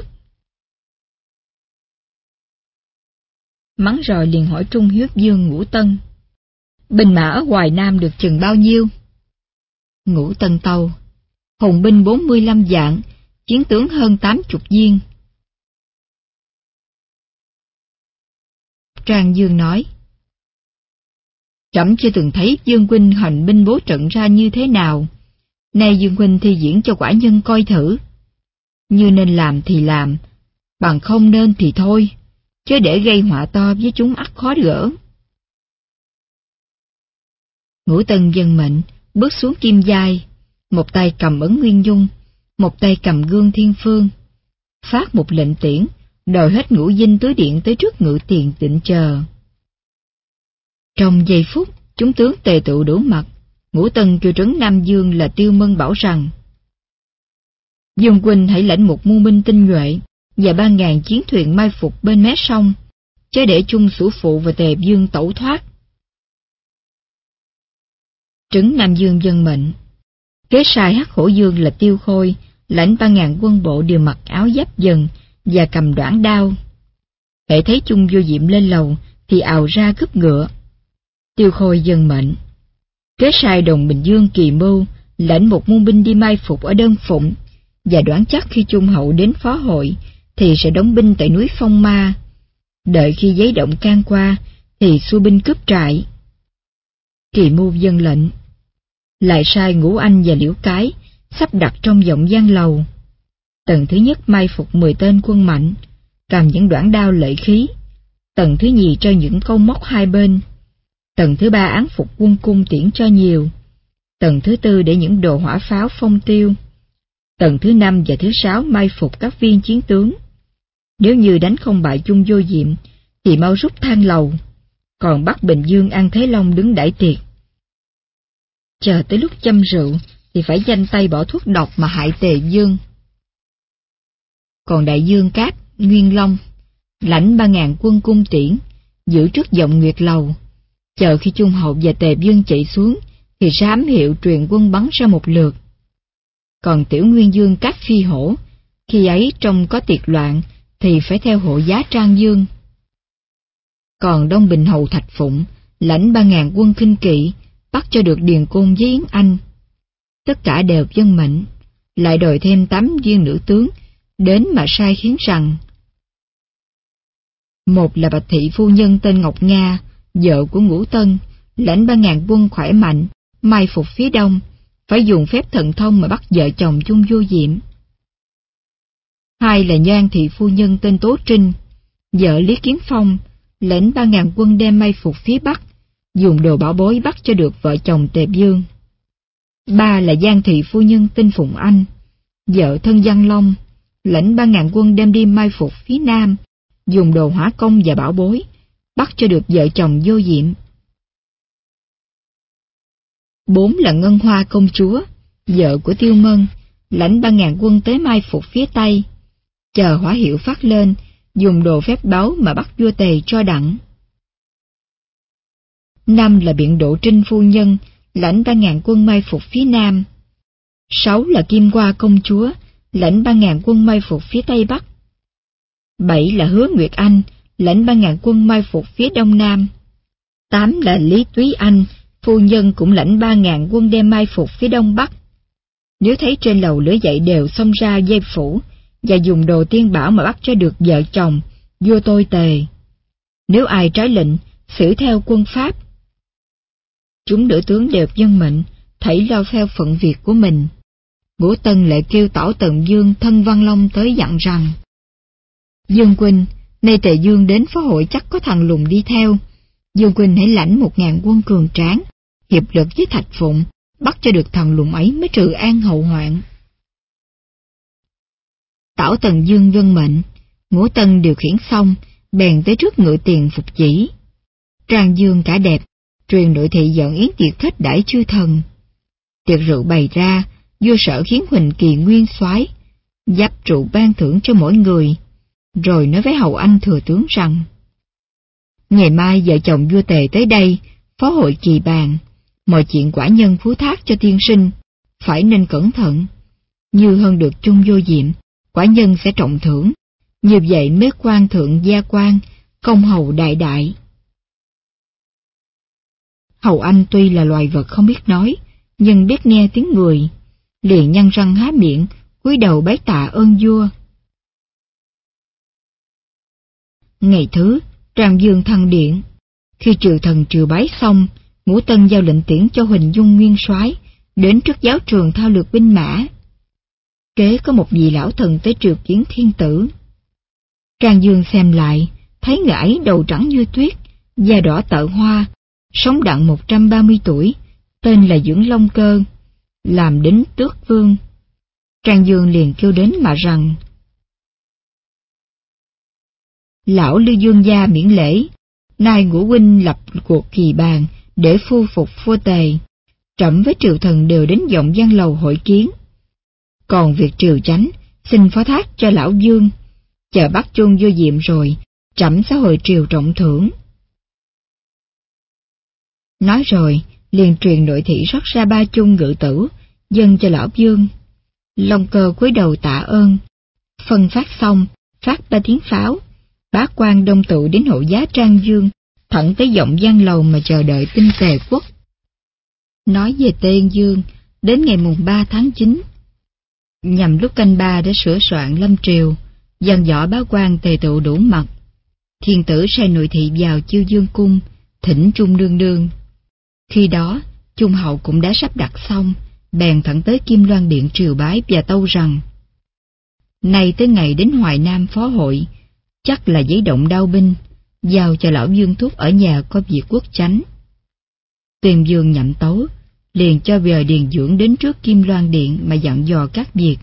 Mắng rồi liền hỏi Trung Hiếp Dương Ngũ Tân: Binh mã ở Hoài Nam được chừng bao nhiêu? Ngũ Tân tâu: Hùng binh bốn mươi lăm vạn, chiến tướng hơn tám chục viên. Trang Dương nói: Trẫm chưa từng thấy Dương huynh hành binh bố trận ra như thế nào, nay Dương huynh thi diễn cho quả nhân coi thử. Như nên làm thì làm, bằng không nên thì thôi, chứ để gây họa to với chúng ắt khó gỡ. Ngũ Tân vâng mệnh, bước xuống kim giai, một tay cầm ấn Nguyên Dung, một tay cầm gương Thiên Phương, phát một lệnh tiễn, đòi hết Ngũ Dinh tứ điện tới trước ngự tiền định chờ. Trong giây phút, chúng tướng tề tụ đủ mặt. Ngũ Tân kêu trấn Nam Dương là Tiêu Mân bảo rằng: Dương huynh hãy lãnh một muôn binh tinh nhuệ và ba ngàn chiến thuyền mai phục bên mé sông, chớ để chung Sủ Phụ và Tề Dương tẩu thoát. Trấn Nam Dương vâng mệnh. Kế sai Hắc Hổ Dương là Tiêu Khôi lãnh ba ngàn quân bộ đều mặc áo giáp dần và cầm đoản đao. Hễ thấy Chung Vô Diệm lên lầu thì ào ra cướp ngựa. Tiêu Khôi vâng mệnh. Kế sai Đồng Bình Dương Kỳ Mưu lãnh một muôn binh đi mai phục ở Đơn Phụng, và đoán chắc khi Trung Hậu đến phó hội thì sẽ đóng binh tại núi Phong Ma. Đợi khi giấy động can qua thì xua binh cướp trại. Kỳ Mưu vâng lệnh. Lại sai Ngũ Anh và Liễu Cái sắp đặt trong vọng gian lầu. Tầng thứ nhất mai phục mười tên quân mạnh, cầm những đoản đao lợi khí. Tầng thứ nhì cho những câu móc hai bên. Tầng thứ ba án phục quân cung tiễn cho nhiều. Tầng thứ tư để những đồ hỏa pháo phong tiêu. Tầng thứ năm và thứ sáu mai phục các viên chiến tướng. Nếu như đánh không bại Chung Vô Diệm thì mau rút thang lầu, còn bắt Bình Dương An Thế Long đứng đãi tiệc. Chờ tới lúc châm rượu thì phải nhanh tay bỏ thuốc độc mà hại Tề Dương. Còn Đại Dương Cát, Nguyên Long lãnh ba ngàn quân cung tiễn, giữ trước vọng Nguyệt Lầu, chờ khi Trung Hậu và Tề Dương chạy xuống thì ra ám hiệu truyền quân bắn ra một lượt. Còn Tiểu Nguyên Dương Cát Phi Hổ, khi ấy trông có tiệc loạn thì phải theo hộ giá Trang Dương. Còn Đông Bình Hầu Thạch Phụng lãnh ba ngàn quân khinh kỵ, bắt cho được Điền Côn với Yến Anh. Tất cả đều vâng mệnh, lại đòi thêm tám viên nữ tướng đến mà sai khiến rằng: Một là Bạch Thị phu nhân tên Ngọc Nga, vợ của Ngũ Tân, lãnh ba ngàn quân khỏe mạnh, mai phục phía đông, phải dùng phép thần thông mà bắt vợ chồng Chung Vô Diệm. Hai là Nhan Thị phu nhân tên Tố Trinh, vợ Lý Kiến Phong, lãnh ba ngàn quân đem mai phục phía bắc, dùng đồ bảo bối bắt cho được vợ chồng Tề Dương. Ba là Giang Thị phu nhân tên Phụng Anh, vợ thân Văn Long, lãnh ba ngàn quân đem đi mai phục phía nam, dùng đồ hỏa công và bảo bối, bắt cho được vợ chồng Vô Diệm. Bốn là Ngân Hoa công chúa, vợ của Tiêu Mân, lãnh ba ngàn quân tới mai phục phía tây, chờ hỏa hiệu phát lên, dùng đồ phép báu mà bắt vua Tề cho đặng. Năm là Biện Độ Trinh phu nhân, lãnh ba ngàn quân mai phục phía nam. Sáu là Kim Hoa công chúa, lãnh ba ngàn quân mai phục phía tây bắc. Bảy là Hứa Nguyệt Anh, lãnh ba ngàn quân mai phục phía đông nam. Tám là Lý Túy Anh, phu nhân cũng lãnh ba ngàn quân đem mai phục phía đông bắc. Nếu thấy trên lầu lửa dậy đều xông ra dây phủ, và dùng đồ tiên bảo mà bắt cho được vợ chồng vua tôi Tề. Nếu ai trái lệnh, xử theo quân pháp. Chúng nữ tướng đều vâng mệnh, thảy lo theo phận việc của mình. Ngũ Tân lại kêu Tảo Tần Dương thân Văn Long tới dặn rằng: Dương huynh, nay Tề Dương đến phó hội chắc có thằng Lùng đi theo. Dương huynh hãy lãnh một ngàn quân cường tráng, hiệp lực với Thạch Phụng, bắt cho được thằng Lùng ấy mới trừ an hậu hoạn. Tảo Tần Dương vâng mệnh. Ngũ Tân điều khiển xong, bèn tới trước ngự tiền phục chỉ. Trang Dương cả đẹp, truyền nội thị dọn yến tiệc khách đãi chư thần. Tiệc rượu bày ra, vua Sở khiến Huỳnh Kỳ nguyên soái giáp trụ ban thưởng cho mỗi người, rồi nói với hầu anh thừa tướng rằng: Ngày mai vợ chồng vua Tề tới đây, phó hội kỳ bàn, mọi chuyện quả nhân phú thác cho tiên sinh, phải nên cẩn thận. Như hơn được chung vô diệm, quả nhân sẽ trọng thưởng, như vậy mới quan thượng gia quan, công hầu đại đại. Hầu Anh tuy là loài vật không biết nói, nhưng biết nghe tiếng người, liền nhăn răng há miệng, cúi đầu bái tạ ơn vua. Ngày thứ, Trang Dương thăng điện. Khi triều thần triều bái xong, Ngũ Tân giao lệnh tiễn cho Huỳnh Dung nguyên soái đến trước giáo trường thao lược binh mã. Kế có một vị lão thần tới triều kiến thiên tử. Trang Dương xem lại, thấy người ấy đầu trắng như tuyết, da đỏ tợ hoa, sống đặng một trăm ba mươi tuổi, tên là Dưỡng Long Cơ, làm đến tước vương. Trang Dương liền kêu đến mà rằng: Lão Lưu Dương gia miễn lễ, nay Ngũ huynh lập cuộc kỳ bàn để phu phục vua Tề, trẫm với triều thần đều đến vọng văn lầu hội kiến. Còn việc triều chánh, xin phó thác cho lão Dương, chờ bắt chôn vô diệm rồi, trẫm sẽ hồi triều trọng thưởng. Nói rồi, liền truyền nội thị rót ra ba chung ngự tử, dâng cho lão Dương. Long Cơ cúi đầu tạ ơn. Phân phát xong, phát ba tiếng pháo, bá quan đông tụ đến hộ giá Trang Dương, thẳng tới vọng văn lầu mà chờ đợi tin Tề quốc. Nói về Tên Dương, đến ngày mùng ba tháng chín, nhằm lúc canh ba đã sửa soạn lâm triều, dàn dõ bá quan tề tụ đủ mặt. Thiên tử sai nội thị vào Chiêu Dương cung, thỉnh Trung nương nương. Khi đó, Trung hậu cũng đã sắp đặt xong, bèn thẳng tới Kim Loan điện triều bái và tâu rằng: Nay tới ngày đến Hoài Nam phó hội, chắc là giấy động đao binh, giao cho lão Dương thúc ở nhà có việc quốc chánh. Tuyền Dương nhậm tấu, liền cho về Điền Dưỡng đến trước Kim Loan điện mà dặn dò các việc.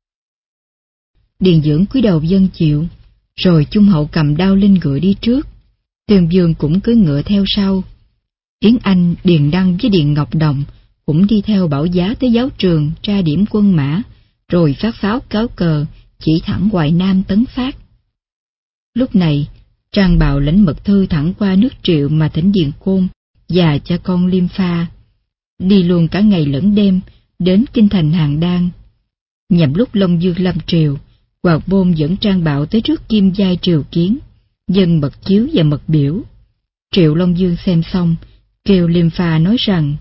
Điền Dưỡng cúi đầu vâng chịu, rồi Trung hậu cầm đao lên ngựa đi trước, Tuyền Dương cũng cưỡi ngựa theo sau. Yến Anh, Điền Đăng với Điền Ngọc Đồng cũng đi theo Bảo Giá tới giáo trường tra điểm quân mã, rồi phát pháo cáo cờ chỉ thẳng Hoài Nam tấn phát. Lúc này, Trang Bào lãnh mật thư thẳng qua nước Triệu mà thỉnh Điền Côn và cha con Liêm Pha, đi luôn cả ngày lẫn đêm đến kinh thành Hàng Đan. Nhằm lúc Long Dương lâm triều, Hoạt Bôn dẫn Trang Bạo tới trước Kim Giai triều kiến, dâng mật chiếu và mật biểu. Triệu Long Dương xem xong, kêu Liêm Pha nói rằng: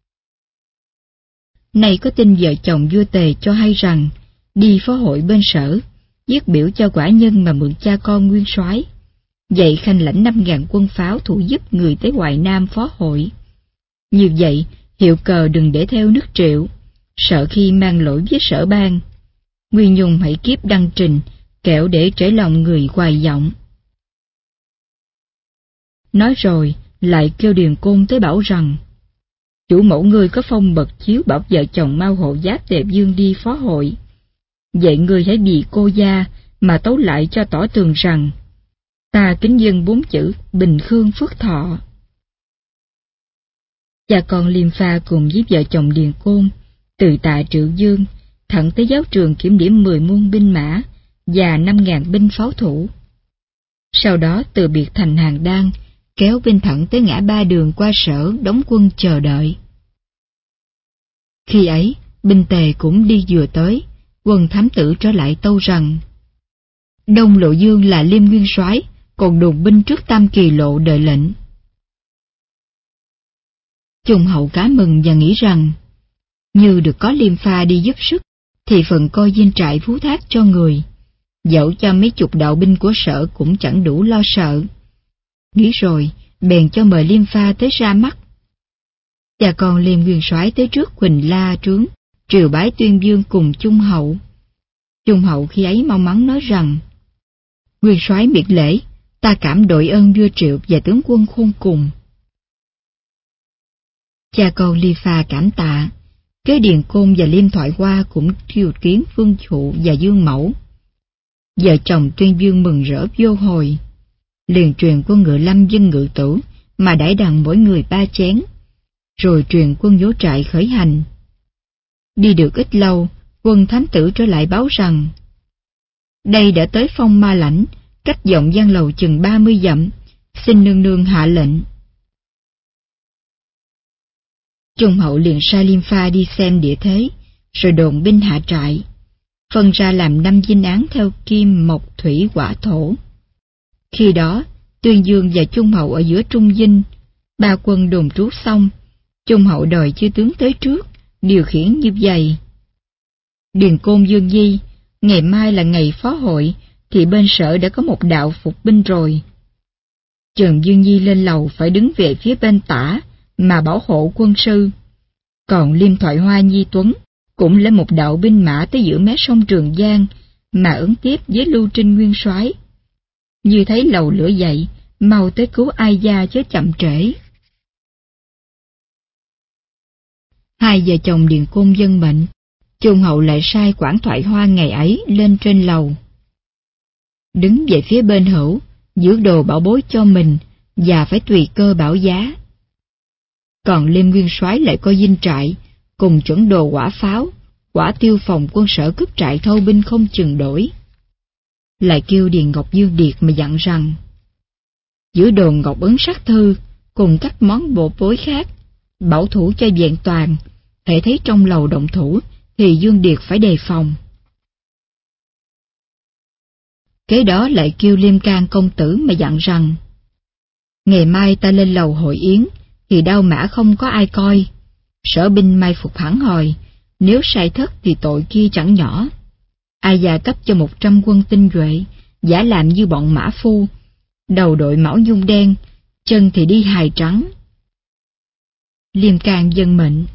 Này có tin vợ chồng vua Tề cho hay rằng, đi phó hội bên sở, viết biểu cho quả nhân mà mượn cha con nguyên soái, vậy khanh lãnh năm ngàn quân pháo thủ giúp người tới Hoài Nam phó hội. Như vậy, hiệu cờ đừng để theo nước Triệu, sợ khi mang lỗi với sở bang. Nguyên Nhung hãy kiếp đăng trình, kẻo để trễ lòng người hoài vọng. Nói rồi, lại kêu Điền Côn tới bảo rằng: Chủ mẫu ngươi có phong bậc chiếu bảo vợ chồng mau hộ giáp Tề Dương đi phó hội. Vậy ngươi hãy vì cô gia mà tấu lại cho tỏ tường rằng: Ta kính dâng bốn chữ bình khương phước thọ. Cha con Liêm Pha cùng với vợ chồng Điền Côn từ tại Triệu Dương thẳng tới giáo trường kiểm điểm mười muôn binh mã và năm ngàn binh pháo thủ. Sau đó từ biệt thành Hàng Đan, kéo binh thẳng tới ngã ba đường qua sở đóng quân chờ đợi. Khi ấy, binh Tề cũng đi vừa tới, quân thám tử trở lại tâu rằng: Đông Lộ Dương là Liêm nguyên soái, còn đồn binh trước Tam Kỳ lộ đợi lệnh. Trung hậu cá mừng và nghĩ rằng, như được có Liêm Pha đi giúp sức, thì phần coi dinh trại phú thác cho người, dẫu cho mấy chục đạo binh của sở cũng chẳng đủ lo sợ. Nghĩ rồi, bèn cho mời Liêm Pha tới ra mắt. Cha con Liêm nguyên soái tới trước Huỳnh La trướng, triều bái tuyên dương cùng Trung hậu. Trung hậu khi ấy mau mắn nói rằng: Nguyên soái miệt lễ, ta cảm đội ơn vua Triệu và tướng quân khôn cùng. Cha con Liêm Pha cảm tạ, kế Điền Côn và Liêm Thoại Hoa cũng triều kiến Vương Thụ và Dương Mẫu. Vợ chồng Tuyên Dương mừng rỡ vô hồi, liền truyền quân ngựa lâm dân ngự tử mà đãi đằng mỗi người ba chén, rồi truyền quân vỗ trại khởi hành. Đi được ít lâu, quân thám tử trở lại báo rằng: Đây đã tới Phong Ma Lãnh, cách vọng văn lầu chừng ba mươi dặm, xin nương nương hạ lệnh. Trung hậu liền sai Liêm Pha đi xem địa thế, rồi đồn binh hạ trại, phân ra làm năm dinh án theo kim, mộc, thủy, hỏa, thổ. Khi đó, Tuyên Dương và Trung hậu ở giữa trung dinh, ba quân đồn trú xong, Trung hậu đòi chư tướng tới trước, điều khiển như vậy. Điền Côn Dương Di, ngày mai là ngày phó hội, thì bên sở đã có một đạo phục binh rồi. Trần Dương Di lên lầu phải đứng về phía bên tả mà bảo hộ quân sư. Còn Liêm Thoại Hoa Nhi Tuấn cũng lấy một đạo binh mã tới giữa mé sông Trường Giang mà ứng tiếp với Lưu Trinh nguyên soái. Như thấy lầu lửa dậy, mau tới cứu Ai Gia chớ chậm trễ. Hai vợ chồng Điền Côn dân mệnh, Trung hậu lại sai Quản Thoại Hoa ngày ấy lên trên lầu. Đứng về phía bên hữu, giữ đồ bảo bối cho mình và phải tùy cơ bảo giá. Còn Liêm nguyên soái lại coi dinh trại, cùng chuẩn đồ quả pháo, quả tiêu phòng quân sở cướp trại thâu binh không chừng đổi. Lại kêu Điền Ngọc Dương Điệt mà dặn rằng, giữ đồn ngọc ấn sát thư, cùng các món bộ bối khác, bảo thủ cho vẹn toàn, hễ thấy trong lầu động thủ, thì Dương Điệt phải đề phòng. Kế đó lại kêu Liêm Can công tử mà dặn rằng, ngày mai ta lên lầu hội yến, thì đao mã không có ai coi, sở binh mai phục hẳn hồi, nếu sai thất thì tội kia chẳng nhỏ. Ai Gia cấp cho một trăm quân tinh nhuệ, giả làm như bọn mã phu, đầu đội mão nhung đen, chân thì đi hài trắng. Liêm Can dân mệnh.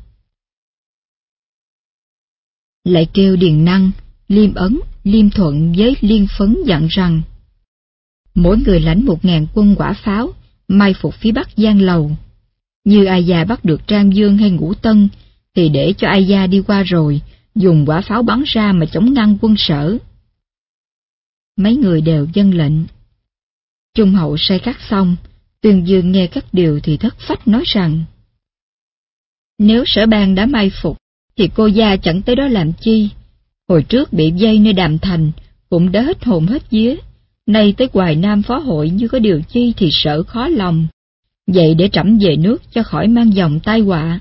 Lại kêu Điền Năng, Liêm Ấn, Liêm Thuận với Liên Phấn dặn rằng, mỗi người lãnh một ngàn quân quả pháo, mai phục phía bắc Giang Lầu. Như Ai Gia bắt được Trang Dương hay Ngũ Tân, thì để cho Ai Gia đi qua rồi, dùng quả pháo bắn ra mà chống ngăn quân sở. Mấy người đều vâng lệnh. Trung hậu sai cắt xong, Tuyên Dương nghe các điều thì thất phách nói rằng, nếu sở bang đã mai phục, thì cô gia chẳng tới đó làm chi. Hồi trước bị vây nơi Đàm Thành, cũng đã hết hồn hết vía. Nay tới Hoài Nam phó hội như có điều chi thì sợ khó lòng. Vậy để trẫm về nước cho khỏi mang dòng tai họa.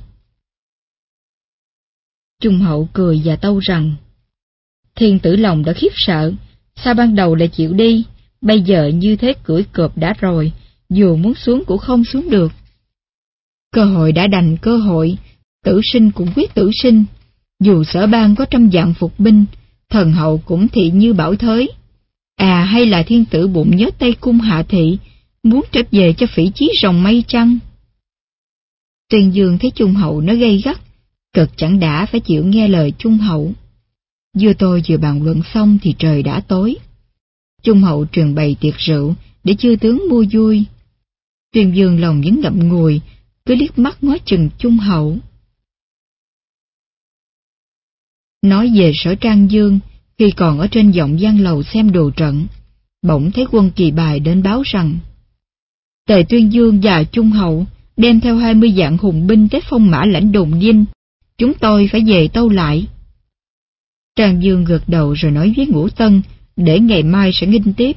Trung hậu cười và tâu rằng, thiên tử lòng đã khiếp sợ, sao ban đầu lại chịu đi, bây giờ như thế cưỡi cọp đã rồi, dù muốn xuống cũng không xuống được. Cơ hội đã đành cơ hội, tử sinh cũng quyết tử sinh, dù sở bang có trăm vạn phục binh, thần hậu cũng thị như bảo thới. À hay là thiên tử bụng nhớ Tây Cung hạ thị, muốn trở về cho phỉ chí rồng mây chăng? Tuyên Dương thấy Trung hậu nó gay gắt, cực chẳng đã phải chịu nghe lời Trung hậu. Vừa tôi vừa bàn luận xong thì trời đã tối. Trung hậu truyền bày tiệc rượu để chư tướng mua vui. Tuyên Dương lòng vẫn ngậm ngùi, cứ liếc mắt ngó chừng Trung hậu. Nói về sở Trang Dương, khi còn ở trên vọng Giang Lầu xem đồ trận, bỗng thấy quân Kỳ Bài đến báo rằng, Tề Tuyên Dương và Trung hậu đem theo hai mươi vạn hùng binh tới Phong Mã lãnh Đồn Dinh, chúng tôi phải về tâu lại. Trang Dương gật đầu rồi nói với Ngũ Tân, để ngày mai sẽ nghinh tiếp.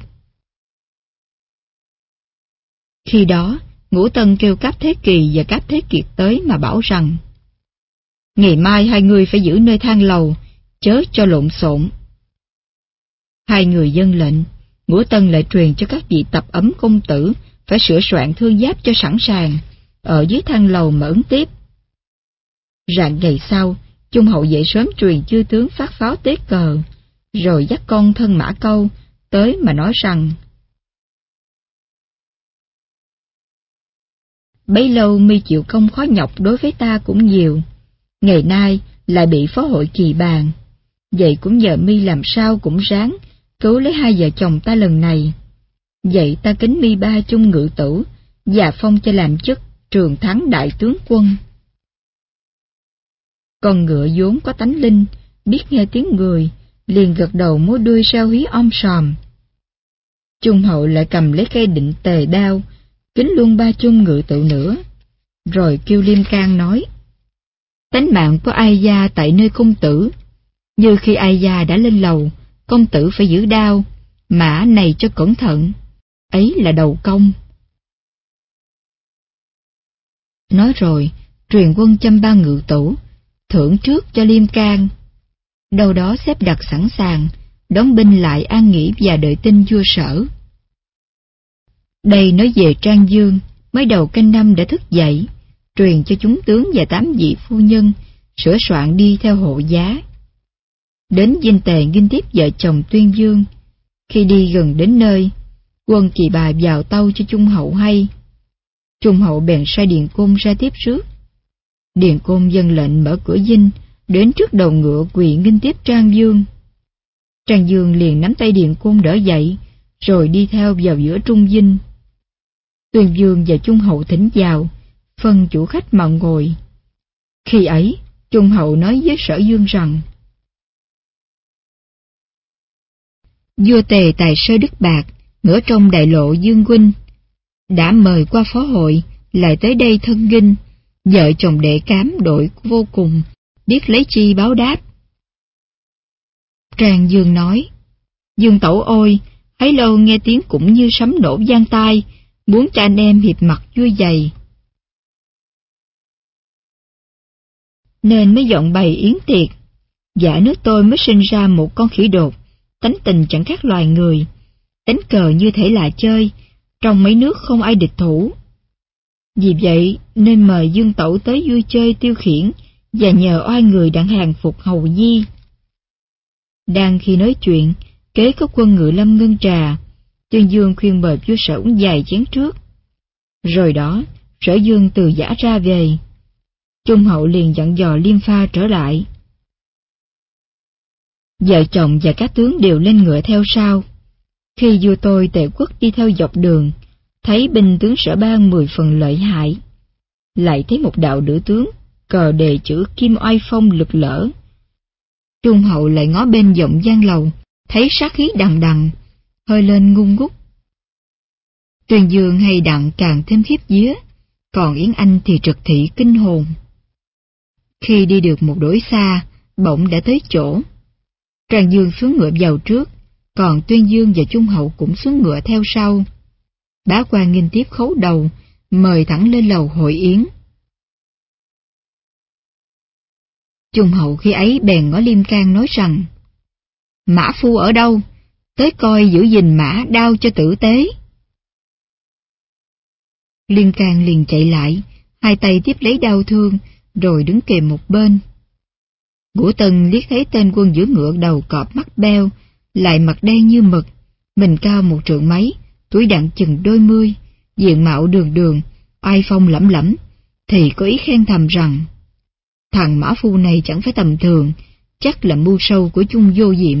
Khi đó, Ngũ Tân kêu Cáp Thế Kỳ và Cáp Thế Kiệt tới mà bảo rằng, ngày mai hai người phải giữ nơi thang lầu, chớ cho lộn xộn. Hai người dâng lệnh, Ngũ Tân lại truyền cho các vị tập ấm công tử phải sửa soạn thương giáp cho sẵn sàng, ở dưới thang lầu mà ứng tiếp. Rạng ngày sau, Trung hậu dậy sớm truyền chư tướng phát pháo tế cờ, rồi dắt con thân Mã Câu tới mà nói rằng, bấy lâu mi chịu công khó nhọc đối với ta cũng nhiều, ngày nay lại bị phó hội kỳ bàn, vậy cũng nhờ mi làm sao cũng ráng cứu lấy hai vợ chồng ta lần này. Vậy ta kính mi ba chung ngự tử và phong cho làm chức Trường Thắng đại tướng quân. Con ngựa vốn có tánh linh, biết nghe tiếng người, liền gật đầu múa đuôi reo hí om sòm. Trung hậu lại cầm lấy cây định tề đao, kính luôn ba chung ngự tự nữa, rồi kêu Liêm Can nói, tánh mạng của Ai Gia tại nơi công tử, như khi Ai Gia đã lên lầu, công tử phải giữ đao, mã này cho cẩn thận, ấy là đầu công. Nói rồi, truyền quân chăm ba ngự tủ, thưởng trước cho Liêm Cang. Đâu đó xếp đặt sẵn sàng, đóng binh lại an nghỉ và đợi tin vua Sở. Đây nói về Trang Dương, mới đầu canh năm đã thức dậy, truyền cho chúng tướng và tám vị phu nhân sửa soạn đi theo hộ giá. Đến dinh tề nghinh tiếp vợ chồng Tuyên Dương. Khi đi gần đến nơi, quân kỳ bà vào tâu cho Trung Hậu hay. Trung Hậu bèn sai Điền Côn ra tiếp rước. Điền Côn dâng lệnh mở cửa dinh, đến trước đầu ngựa quỳ nghinh tiếp Trang Dương. Trang Dương liền nắm tay Điền Côn đỡ dậy, rồi đi theo vào giữa trung dinh. Tuyên Dương và Trung Hậu thỉnh vào, phân chủ khách mà ngồi. Khi ấy, Trung Hậu nói với Sở Dương rằng: Vua Tề tài sơ Đức Bạc, ngỡ trong đại lộ Dương huynh, đã mời qua phó hội, lại tới đây thân nghinh, vợ chồng đệ cám đội vô cùng, biết lấy chi báo đáp. Trang Dương nói: Dương tẩu ôi, thấy lâu nghe tiếng cũng như sấm nổ vang tai, muốn cho anh em hiệp mặt vui dày, nên mới dọn bày yến tiệc. Dạ nước tôi mới sinh ra một con khỉ đột, tánh tình chẳng khác loài người, đánh cờ như thể là chơi, trong mấy nước không ai địch thủ. Vì vậy nên mời Dương tẩu tới vui chơi tiêu khiển, và nhờ oai người đặng hàng phục hầu di. Đang khi nói chuyện, kế có quân ngự lâm ngân trà. Tuyên Dương khuyên mời vua Sở uống vài chén trước. Rồi đó, Sở Dương từ giã ra về. Trung Hậu liền dặn dò Liêm Pha trở lại. Vợ chồng và các tướng đều lên ngựa theo sau. Khi vua tôi Tề Quốc đi theo dọc đường, thấy binh tướng Sở Bang mười phần lợi hại. Lại thấy một đạo nữ tướng, cờ đề chữ Kim Oai Phong lực lỡ. Trung Hậu lại ngó bên vọng giang lầu, thấy sát khí đằng đằng, hơi lên ngung ngút. Tuyên Dương hay đặng càng thêm khiếp vía, còn Yến Anh thì trực thị kinh hồn. Khi đi được một đỗi xa, bỗng đã tới chỗ. Trang Dương xuống ngựa vào trước, còn Tuyên Dương và Trung Hậu cũng xuống ngựa theo sau. Bá quan nghinh tiếp khấu đầu, mời thẳng lên lầu hội yến. Trung Hậu khi ấy bèn ngó Liêm Cang nói rằng: Mã phu ở đâu? Tới coi giữ gìn mã đao cho tử tế. Liêm Cang liền chạy lại, hai tay tiếp lấy đao thương, rồi đứng kề một bên. Ngũ Tân liếc thấy tên quân giữ ngựa đầu cọp mắt beo, lại mặt đen như mực, mình cao một trượng mấy, tuổi đặng chừng đôi mươi, diện mạo đường đường, oai phong lẫm lẫm, thì có ý khen thầm rằng: thằng mã phu này chẳng phải tầm thường, chắc là mưu sâu của Chung Vô Diệm.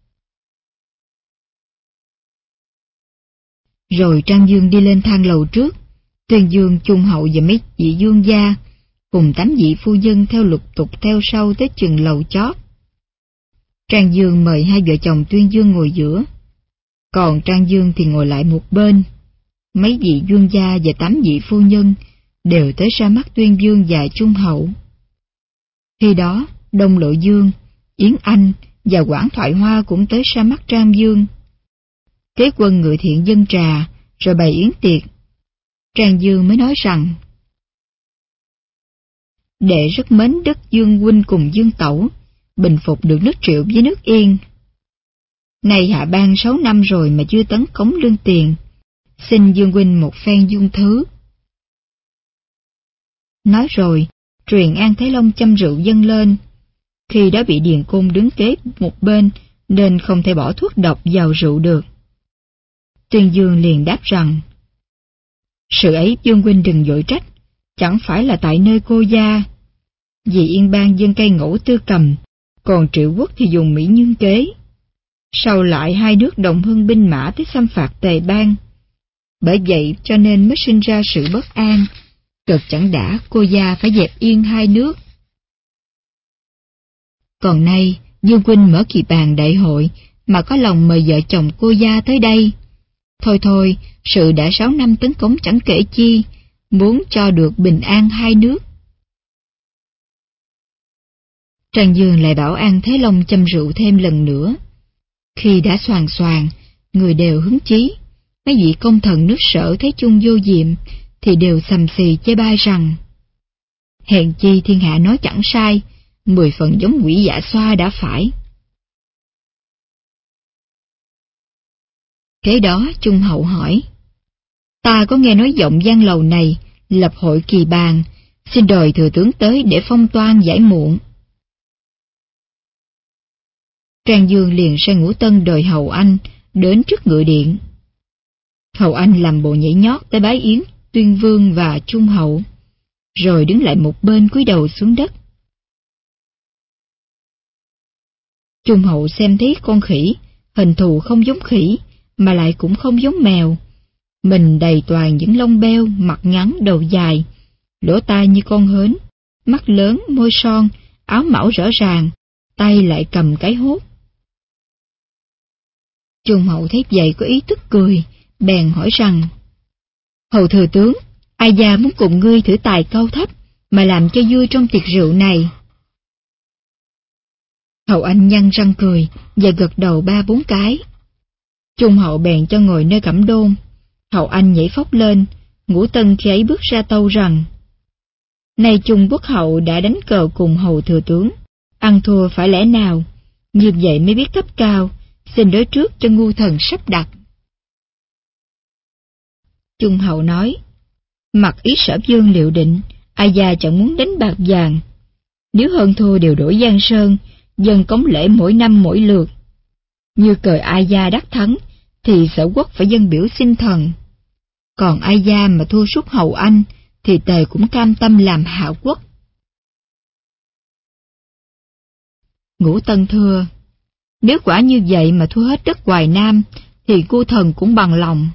Rồi Trang Dương đi lên thang lầu trước, Tuyên Dương, Trung Hậu và mấy vị dương gia cùng tám vị phu nhân theo lục tục theo sau tới chừng lầu chót. Trang Dương mời hai vợ chồng Tuyên Dương ngồi giữa, còn Trang Dương thì ngồi lại một bên. Mấy vị dương gia và tám vị phu nhân đều tới ra mắt Tuyên Dương và Trung Hậu. Khi đó, Đông Lộ Dương, Yến Anh và Quảng Thoại Hoa cũng tới ra mắt Trang Dương. Kế quân ngự thiện dân trà, rồi bày yến tiệc. Trang Dương mới nói rằng: Đệ rất mến đức Dương huynh cùng Dương tẩu, bình phục được nước Triệu với nước Yên. Nay hạ bang sáu năm rồi mà chưa tấn cống lương tiền, xin Dương huynh một phen dung thứ. Nói rồi, truyền An Thái Long châm rượu dâng lên. Khi đó bị Điền Côn đứng kế một bên, nên không thể bỏ thuốc độc vào rượu được. Tuyên Dương liền đáp rằng: Sự ấy Dương huynh đừng vội trách, chẳng phải là tại nơi cô gia. Vì Yên Bang dân cây ngũ tư cầm, còn Triệu Quốc thì dùng mỹ nhân kế. Sau lại hai nước đồng hưng binh mã tới xâm phạt Tề Bang. Bởi vậy cho nên mới sinh ra sự bất an, cực chẳng đã cô gia phải dẹp yên hai nước. Còn nay Dương huynh mở kỳ bàn đại hội mà có lòng mời vợ chồng cô gia tới đây. Thôi thôi, sự đã sáu năm tấn cống chẳng kể chi, muốn cho được bình an hai nước. Trang Dương lại bảo An Thế Long châm rượu thêm lần nữa. Khi đã xoàn xoàn, người đều hứng chí. Mấy vị công thần nước Sở thấy Chung Vô Diệm thì đều sầm xì chê bai rằng: hèn chi thiên hạ nói chẳng sai, mười phần giống quỷ dạ xoa đã phải. Kế đó Trung Hậu hỏi, ta có nghe nói giọng Giang Lầu này lập hội kỳ bàn, xin đòi thừa tướng tới để phong toan giải muộn. Trang Dương liền sai Ngũ Tân đòi Hầu Anh đến trước ngự điện. Hầu Anh làm bộ nhảy nhót tới bái yến Tuyên Vương và Trung Hậu, rồi đứng lại một bên cúi đầu xuống đất. Trung Hậu xem thấy con khỉ, hình thù không giống khỉ, mà lại cũng không giống mèo. Mình đầy toàn những lông beo, mặt ngắn, đầu dài, lỗ tai như con hến, mắt lớn, môi son, áo mão rõ ràng, tay lại cầm cái hốt. Trung Hậu thấy vậy có ý tức cười, bèn hỏi rằng, Hầu thừa tướng, ai gia muốn cùng ngươi thử tài cao thấp, mà làm cho vui trong tiệc rượu này. Hầu Anh nhăn răng cười, và gật đầu ba bốn cái. Trung Hậu bèn cho ngồi nơi cẩm đôn. Hầu Anh nhảy phóc lên, Ngũ Tân khi ấy bước ra tâu rằng, nay Trung Quốc Hậu đã đánh cờ cùng Hầu thừa tướng, ăn thua phải lẽ nào, như vậy mới biết thấp cao, xin đối trước cho ngu thần sắp đặt. Trung Hậu nói, mặc ý Sở Vương liệu định, ai gia chẳng muốn đánh bạc vàng. Nếu hơn thua đều đổi Giang Sơn, dân cống lễ mỗi năm mỗi lượt. Như cờ ai gia đắc thắng, thì Sở Quốc phải dân biểu xin thần. Còn ai gia mà thua sút Hầu Anh, thì Tề cũng cam tâm làm hạ quốc. Ngũ Tân thưa, nếu quả như vậy mà thua hết đất Hoài Nam, thì cô thần cũng bằng lòng.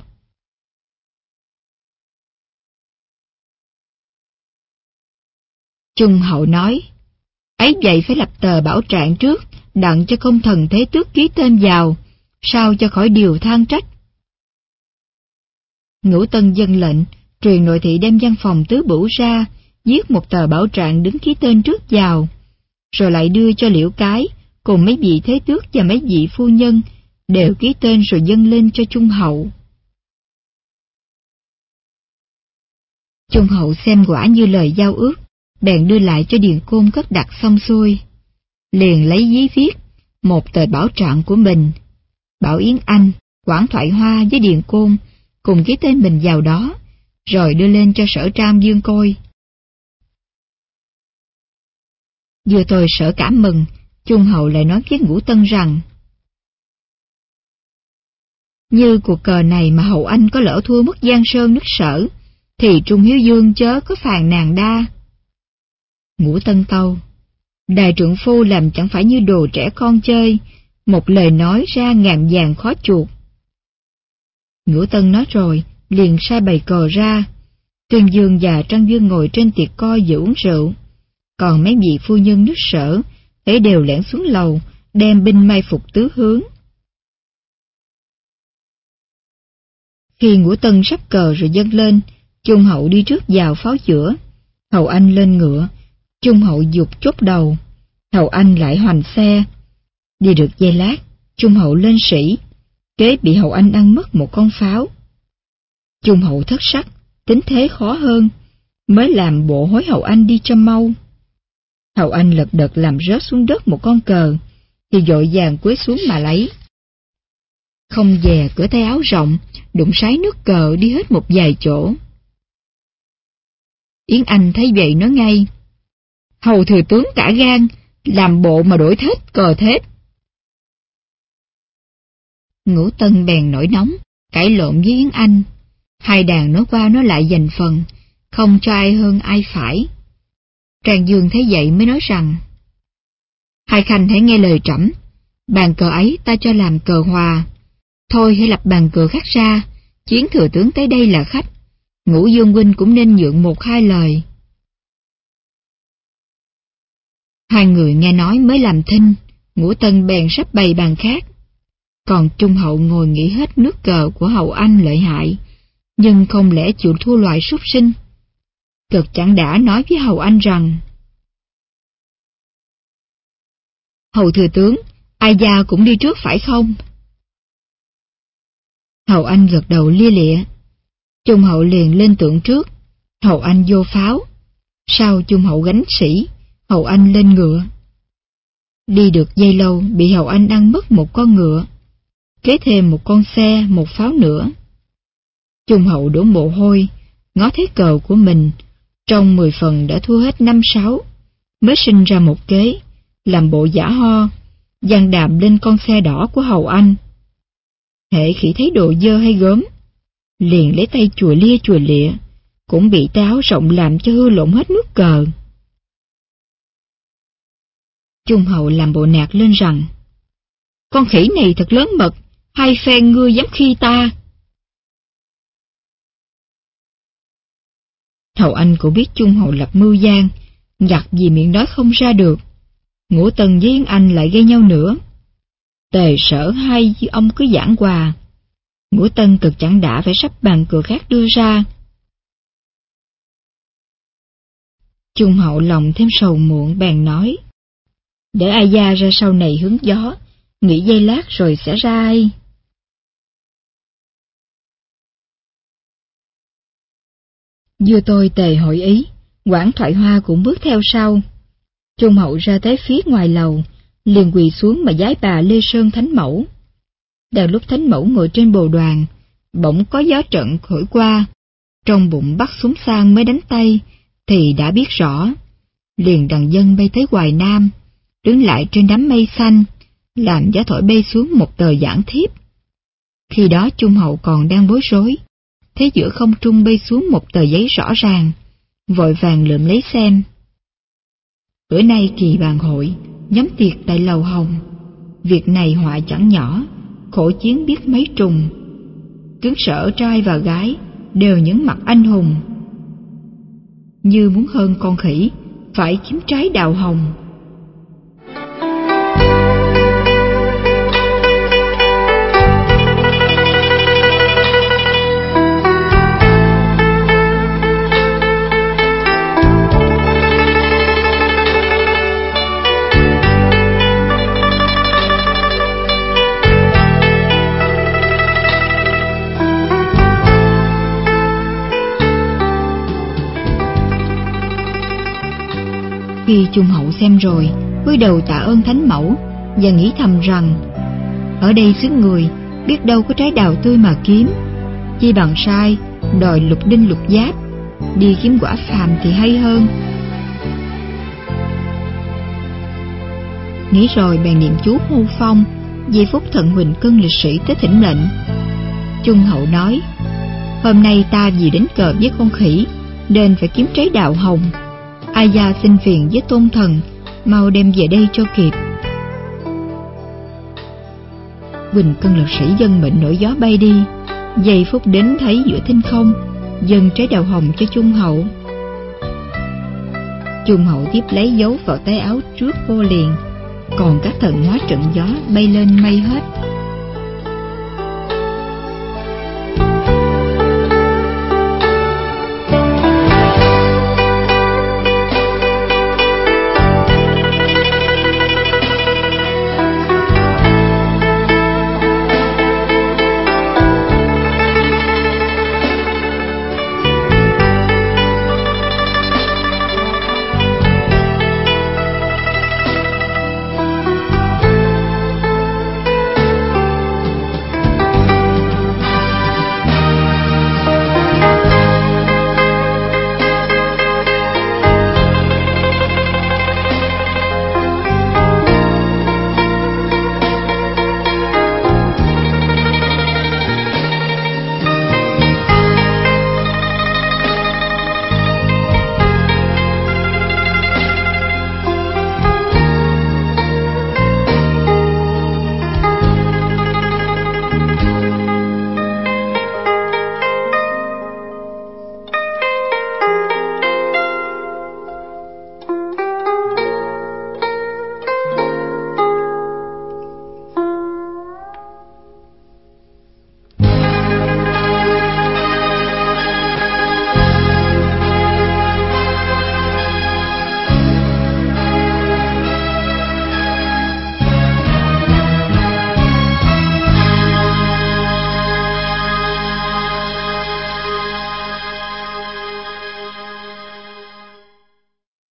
Trung Hậu nói, ấy vậy phải lập tờ bảo trạng trước, đặng cho công thần thế tước ký tên vào, sao cho khỏi điều than trách. Ngũ Tân dâng lệnh, truyền nội thị đem văn phòng tứ bửu ra, viết một tờ bảo trạng đứng ký tên trước vào, rồi lại đưa cho Liễu Cái, cùng mấy vị thế tước và mấy vị phu nhân, đều ký tên rồi dâng lên cho Trung Hậu. Trung Hậu xem quả như lời giao ước, bèn đưa lại cho Điền Côn cất đặt xong xuôi. Liền lấy giấy viết, một tờ bảo trạng của mình, bảo Yến Anh, Quản Thoại Hoa với Điền Côn, cùng ký tên mình vào đó, rồi đưa lên cho Sở Tram Dương coi. Vừa tôi Sở cảm mừng, Trung Hậu lại nói với Ngũ Tân rằng, như cuộc cờ này mà Hậu Anh có lỡ thua mất Giang Sơn nước Sở, thì Trung Hiếu Dương chớ có phàn nàn đa. Ngũ Tân tâu, đại trượng phu làm chẳng phải như đồ trẻ con chơi, một lời nói ra ngàn vàng khó chuộc. Ngũ Tân nói rồi, liền sai bày cờ ra. Tuyên Dương và Trang Dương ngồi trên tiệc coi vừa uống rượu, còn mấy vị phu nhân nước Sở ấy đều lẻn xuống lầu, đem binh mai phục tứ hướng. Khi Ngũ Tân sắp cờ rồi dâng lên, Trung Hậu đi trước vào pháo giữa. Hầu Anh lên ngựa, Trung Hậu giục chốt đầu, Hầu Anh lại hoành xe. Đi được giây lát, Trung Hậu lên sĩ, kế bị Hầu Anh ăn mất một con pháo. Trung Hậu thất sắc, tính thế khó hơn, mới làm bộ hối Hầu Anh đi cho mau. Hầu Anh lật đật làm rớt xuống đất một con cờ, thì vội vàng cúi xuống mà lấy. Không dè cửa tay áo rộng, đụng sái nước cờ đi hết một vài chỗ. Yến Anh thấy vậy nói ngay, Hầu thừa tướng cả gan, làm bộ mà đổi thết cờ thết. Ngũ Tân bèn nổi nóng, cãi lộn với Yến Anh. Hai đàn nói qua nói lại giành phần, không cho ai hơn ai phải. Trang Dương thấy vậy mới nói rằng, hai khanh hãy nghe lời trẫm, bàn cờ ấy ta cho làm cờ hòa. Thôi hãy lập bàn cờ khác ra, Chiến thừa tướng tới đây là khách, Ngũ Dương huynh cũng nên nhượng một hai lời. Hai người nghe nói mới làm thinh, Ngũ Tân bèn sắp bày bàn khác. Còn Trung Hậu ngồi nghĩ hết nước cờ của Hậu Anh lợi hại, nhưng không lẽ chịu thua loại súc sinh. Cực chẳng đã nói với Hầu Anh rằng, Hầu thừa tướng, ai gia cũng đi trước phải không? Hầu Anh gật đầu lia lịa. Trung Hậu liền lên tượng trước, Hầu Anh vô pháo. Sau Chung Hậu gánh sĩ, Hậu Anh lên ngựa. Đi được giây lâu bị Hậu Anh ăn mất một con ngựa, kế thêm một con xe, một pháo nữa. Chung Hậu đổ mồ hôi, ngó thấy cờ của mình, trong mười phần đã thua hết năm sáu, mới sinh ra một kế, làm bộ giả ho, giăng đàm lên con xe đỏ của Hậu Anh. Hễ khi thấy đồ dơ hay gớm, liền lấy tay chùa lia chùa lịa, cũng bị tay áo rộng làm cho hư lộn hết nút cờ. Chung Hậu làm bộ nạt lên rằng, con khỉ này thật lớn mật, hai phen ngươi dám khi ta. Hậu Anh cũng biết Chung Hậu lập mưu gian, gặt gì miệng nói không ra được. Ngũ Tân với Yến Anh lại gây nhau nữa. Tề Sở hai với ông cứ giảng hòa. Ngũ Tân cực chẳng đã phải sắp bàn cờ khác đưa ra. Chung Hậu lòng thêm sầu muộn bèn nói, để ai gia ra sau này hứng gió, nghĩ giây lát rồi sẽ ra ai. Vừa tôi Tề hội ý, Quản Thoại Hoa cũng bước theo sau. Chung Hậu ra tới phía ngoài lầu, liền quỳ xuống mà vái bà Lê Sơn Thánh Mẫu. Đang lúc Thánh Mẫu ngồi trên bồ đoàn, bỗng có gió trận thổi qua, trong bụng bắt súng sang mới đánh tay, thì đã biết rõ. Liền đằng dân bay tới Hoài Nam, đứng lại trên đám mây xanh, làm gió thổi bay xuống một tờ giảng thiếp. Khi đó Chung Hậu còn đang bối rối, thấy giữa không trung bay xuống một tờ giấy rõ ràng, vội vàng lượm lấy xem. Bữa nay kỳ bàn hội, nhóm tiệc tại lầu Hồng. Việc này họa chẳng nhỏ, khổ chiến biết mấy trùng. Tướng Sở trai và gái đều những mặt anh hùng. Như muốn hơn con khỉ, phải kiếm trái đào hồng. Khi Chung Hậu xem rồi, cúi đầu tạ ơn Thánh Mẫu và nghĩ thầm rằng, ở đây xứ người, biết đâu có trái đào tươi mà kiếm, chi bằng sai đòi lục đinh lục giáp, đi kiếm quả phàm thì hay hơn. Nghĩ rồi bèn niệm chú hô phong, giây phút Thận Huỳnh Cân lịch sĩ tới thỉnh lệnh. Chung Hậu nói, hôm nay ta vì đánh cờ với con khỉ, nên phải kiếm trái đào hồng. Ai gia xin phiền với tôn thần, mau đem về đây cho kịp. Huỳnh Cân lực sĩ dân mệnh nổi gió bay đi, giây phút đến thấy giữa thinh không, dâng trái đào hồng cho Chung Hậu. Chung Hậu tiếp lấy dấu vào tay áo trước vô liền, còn các thần hóa trận gió bay lên mây hết.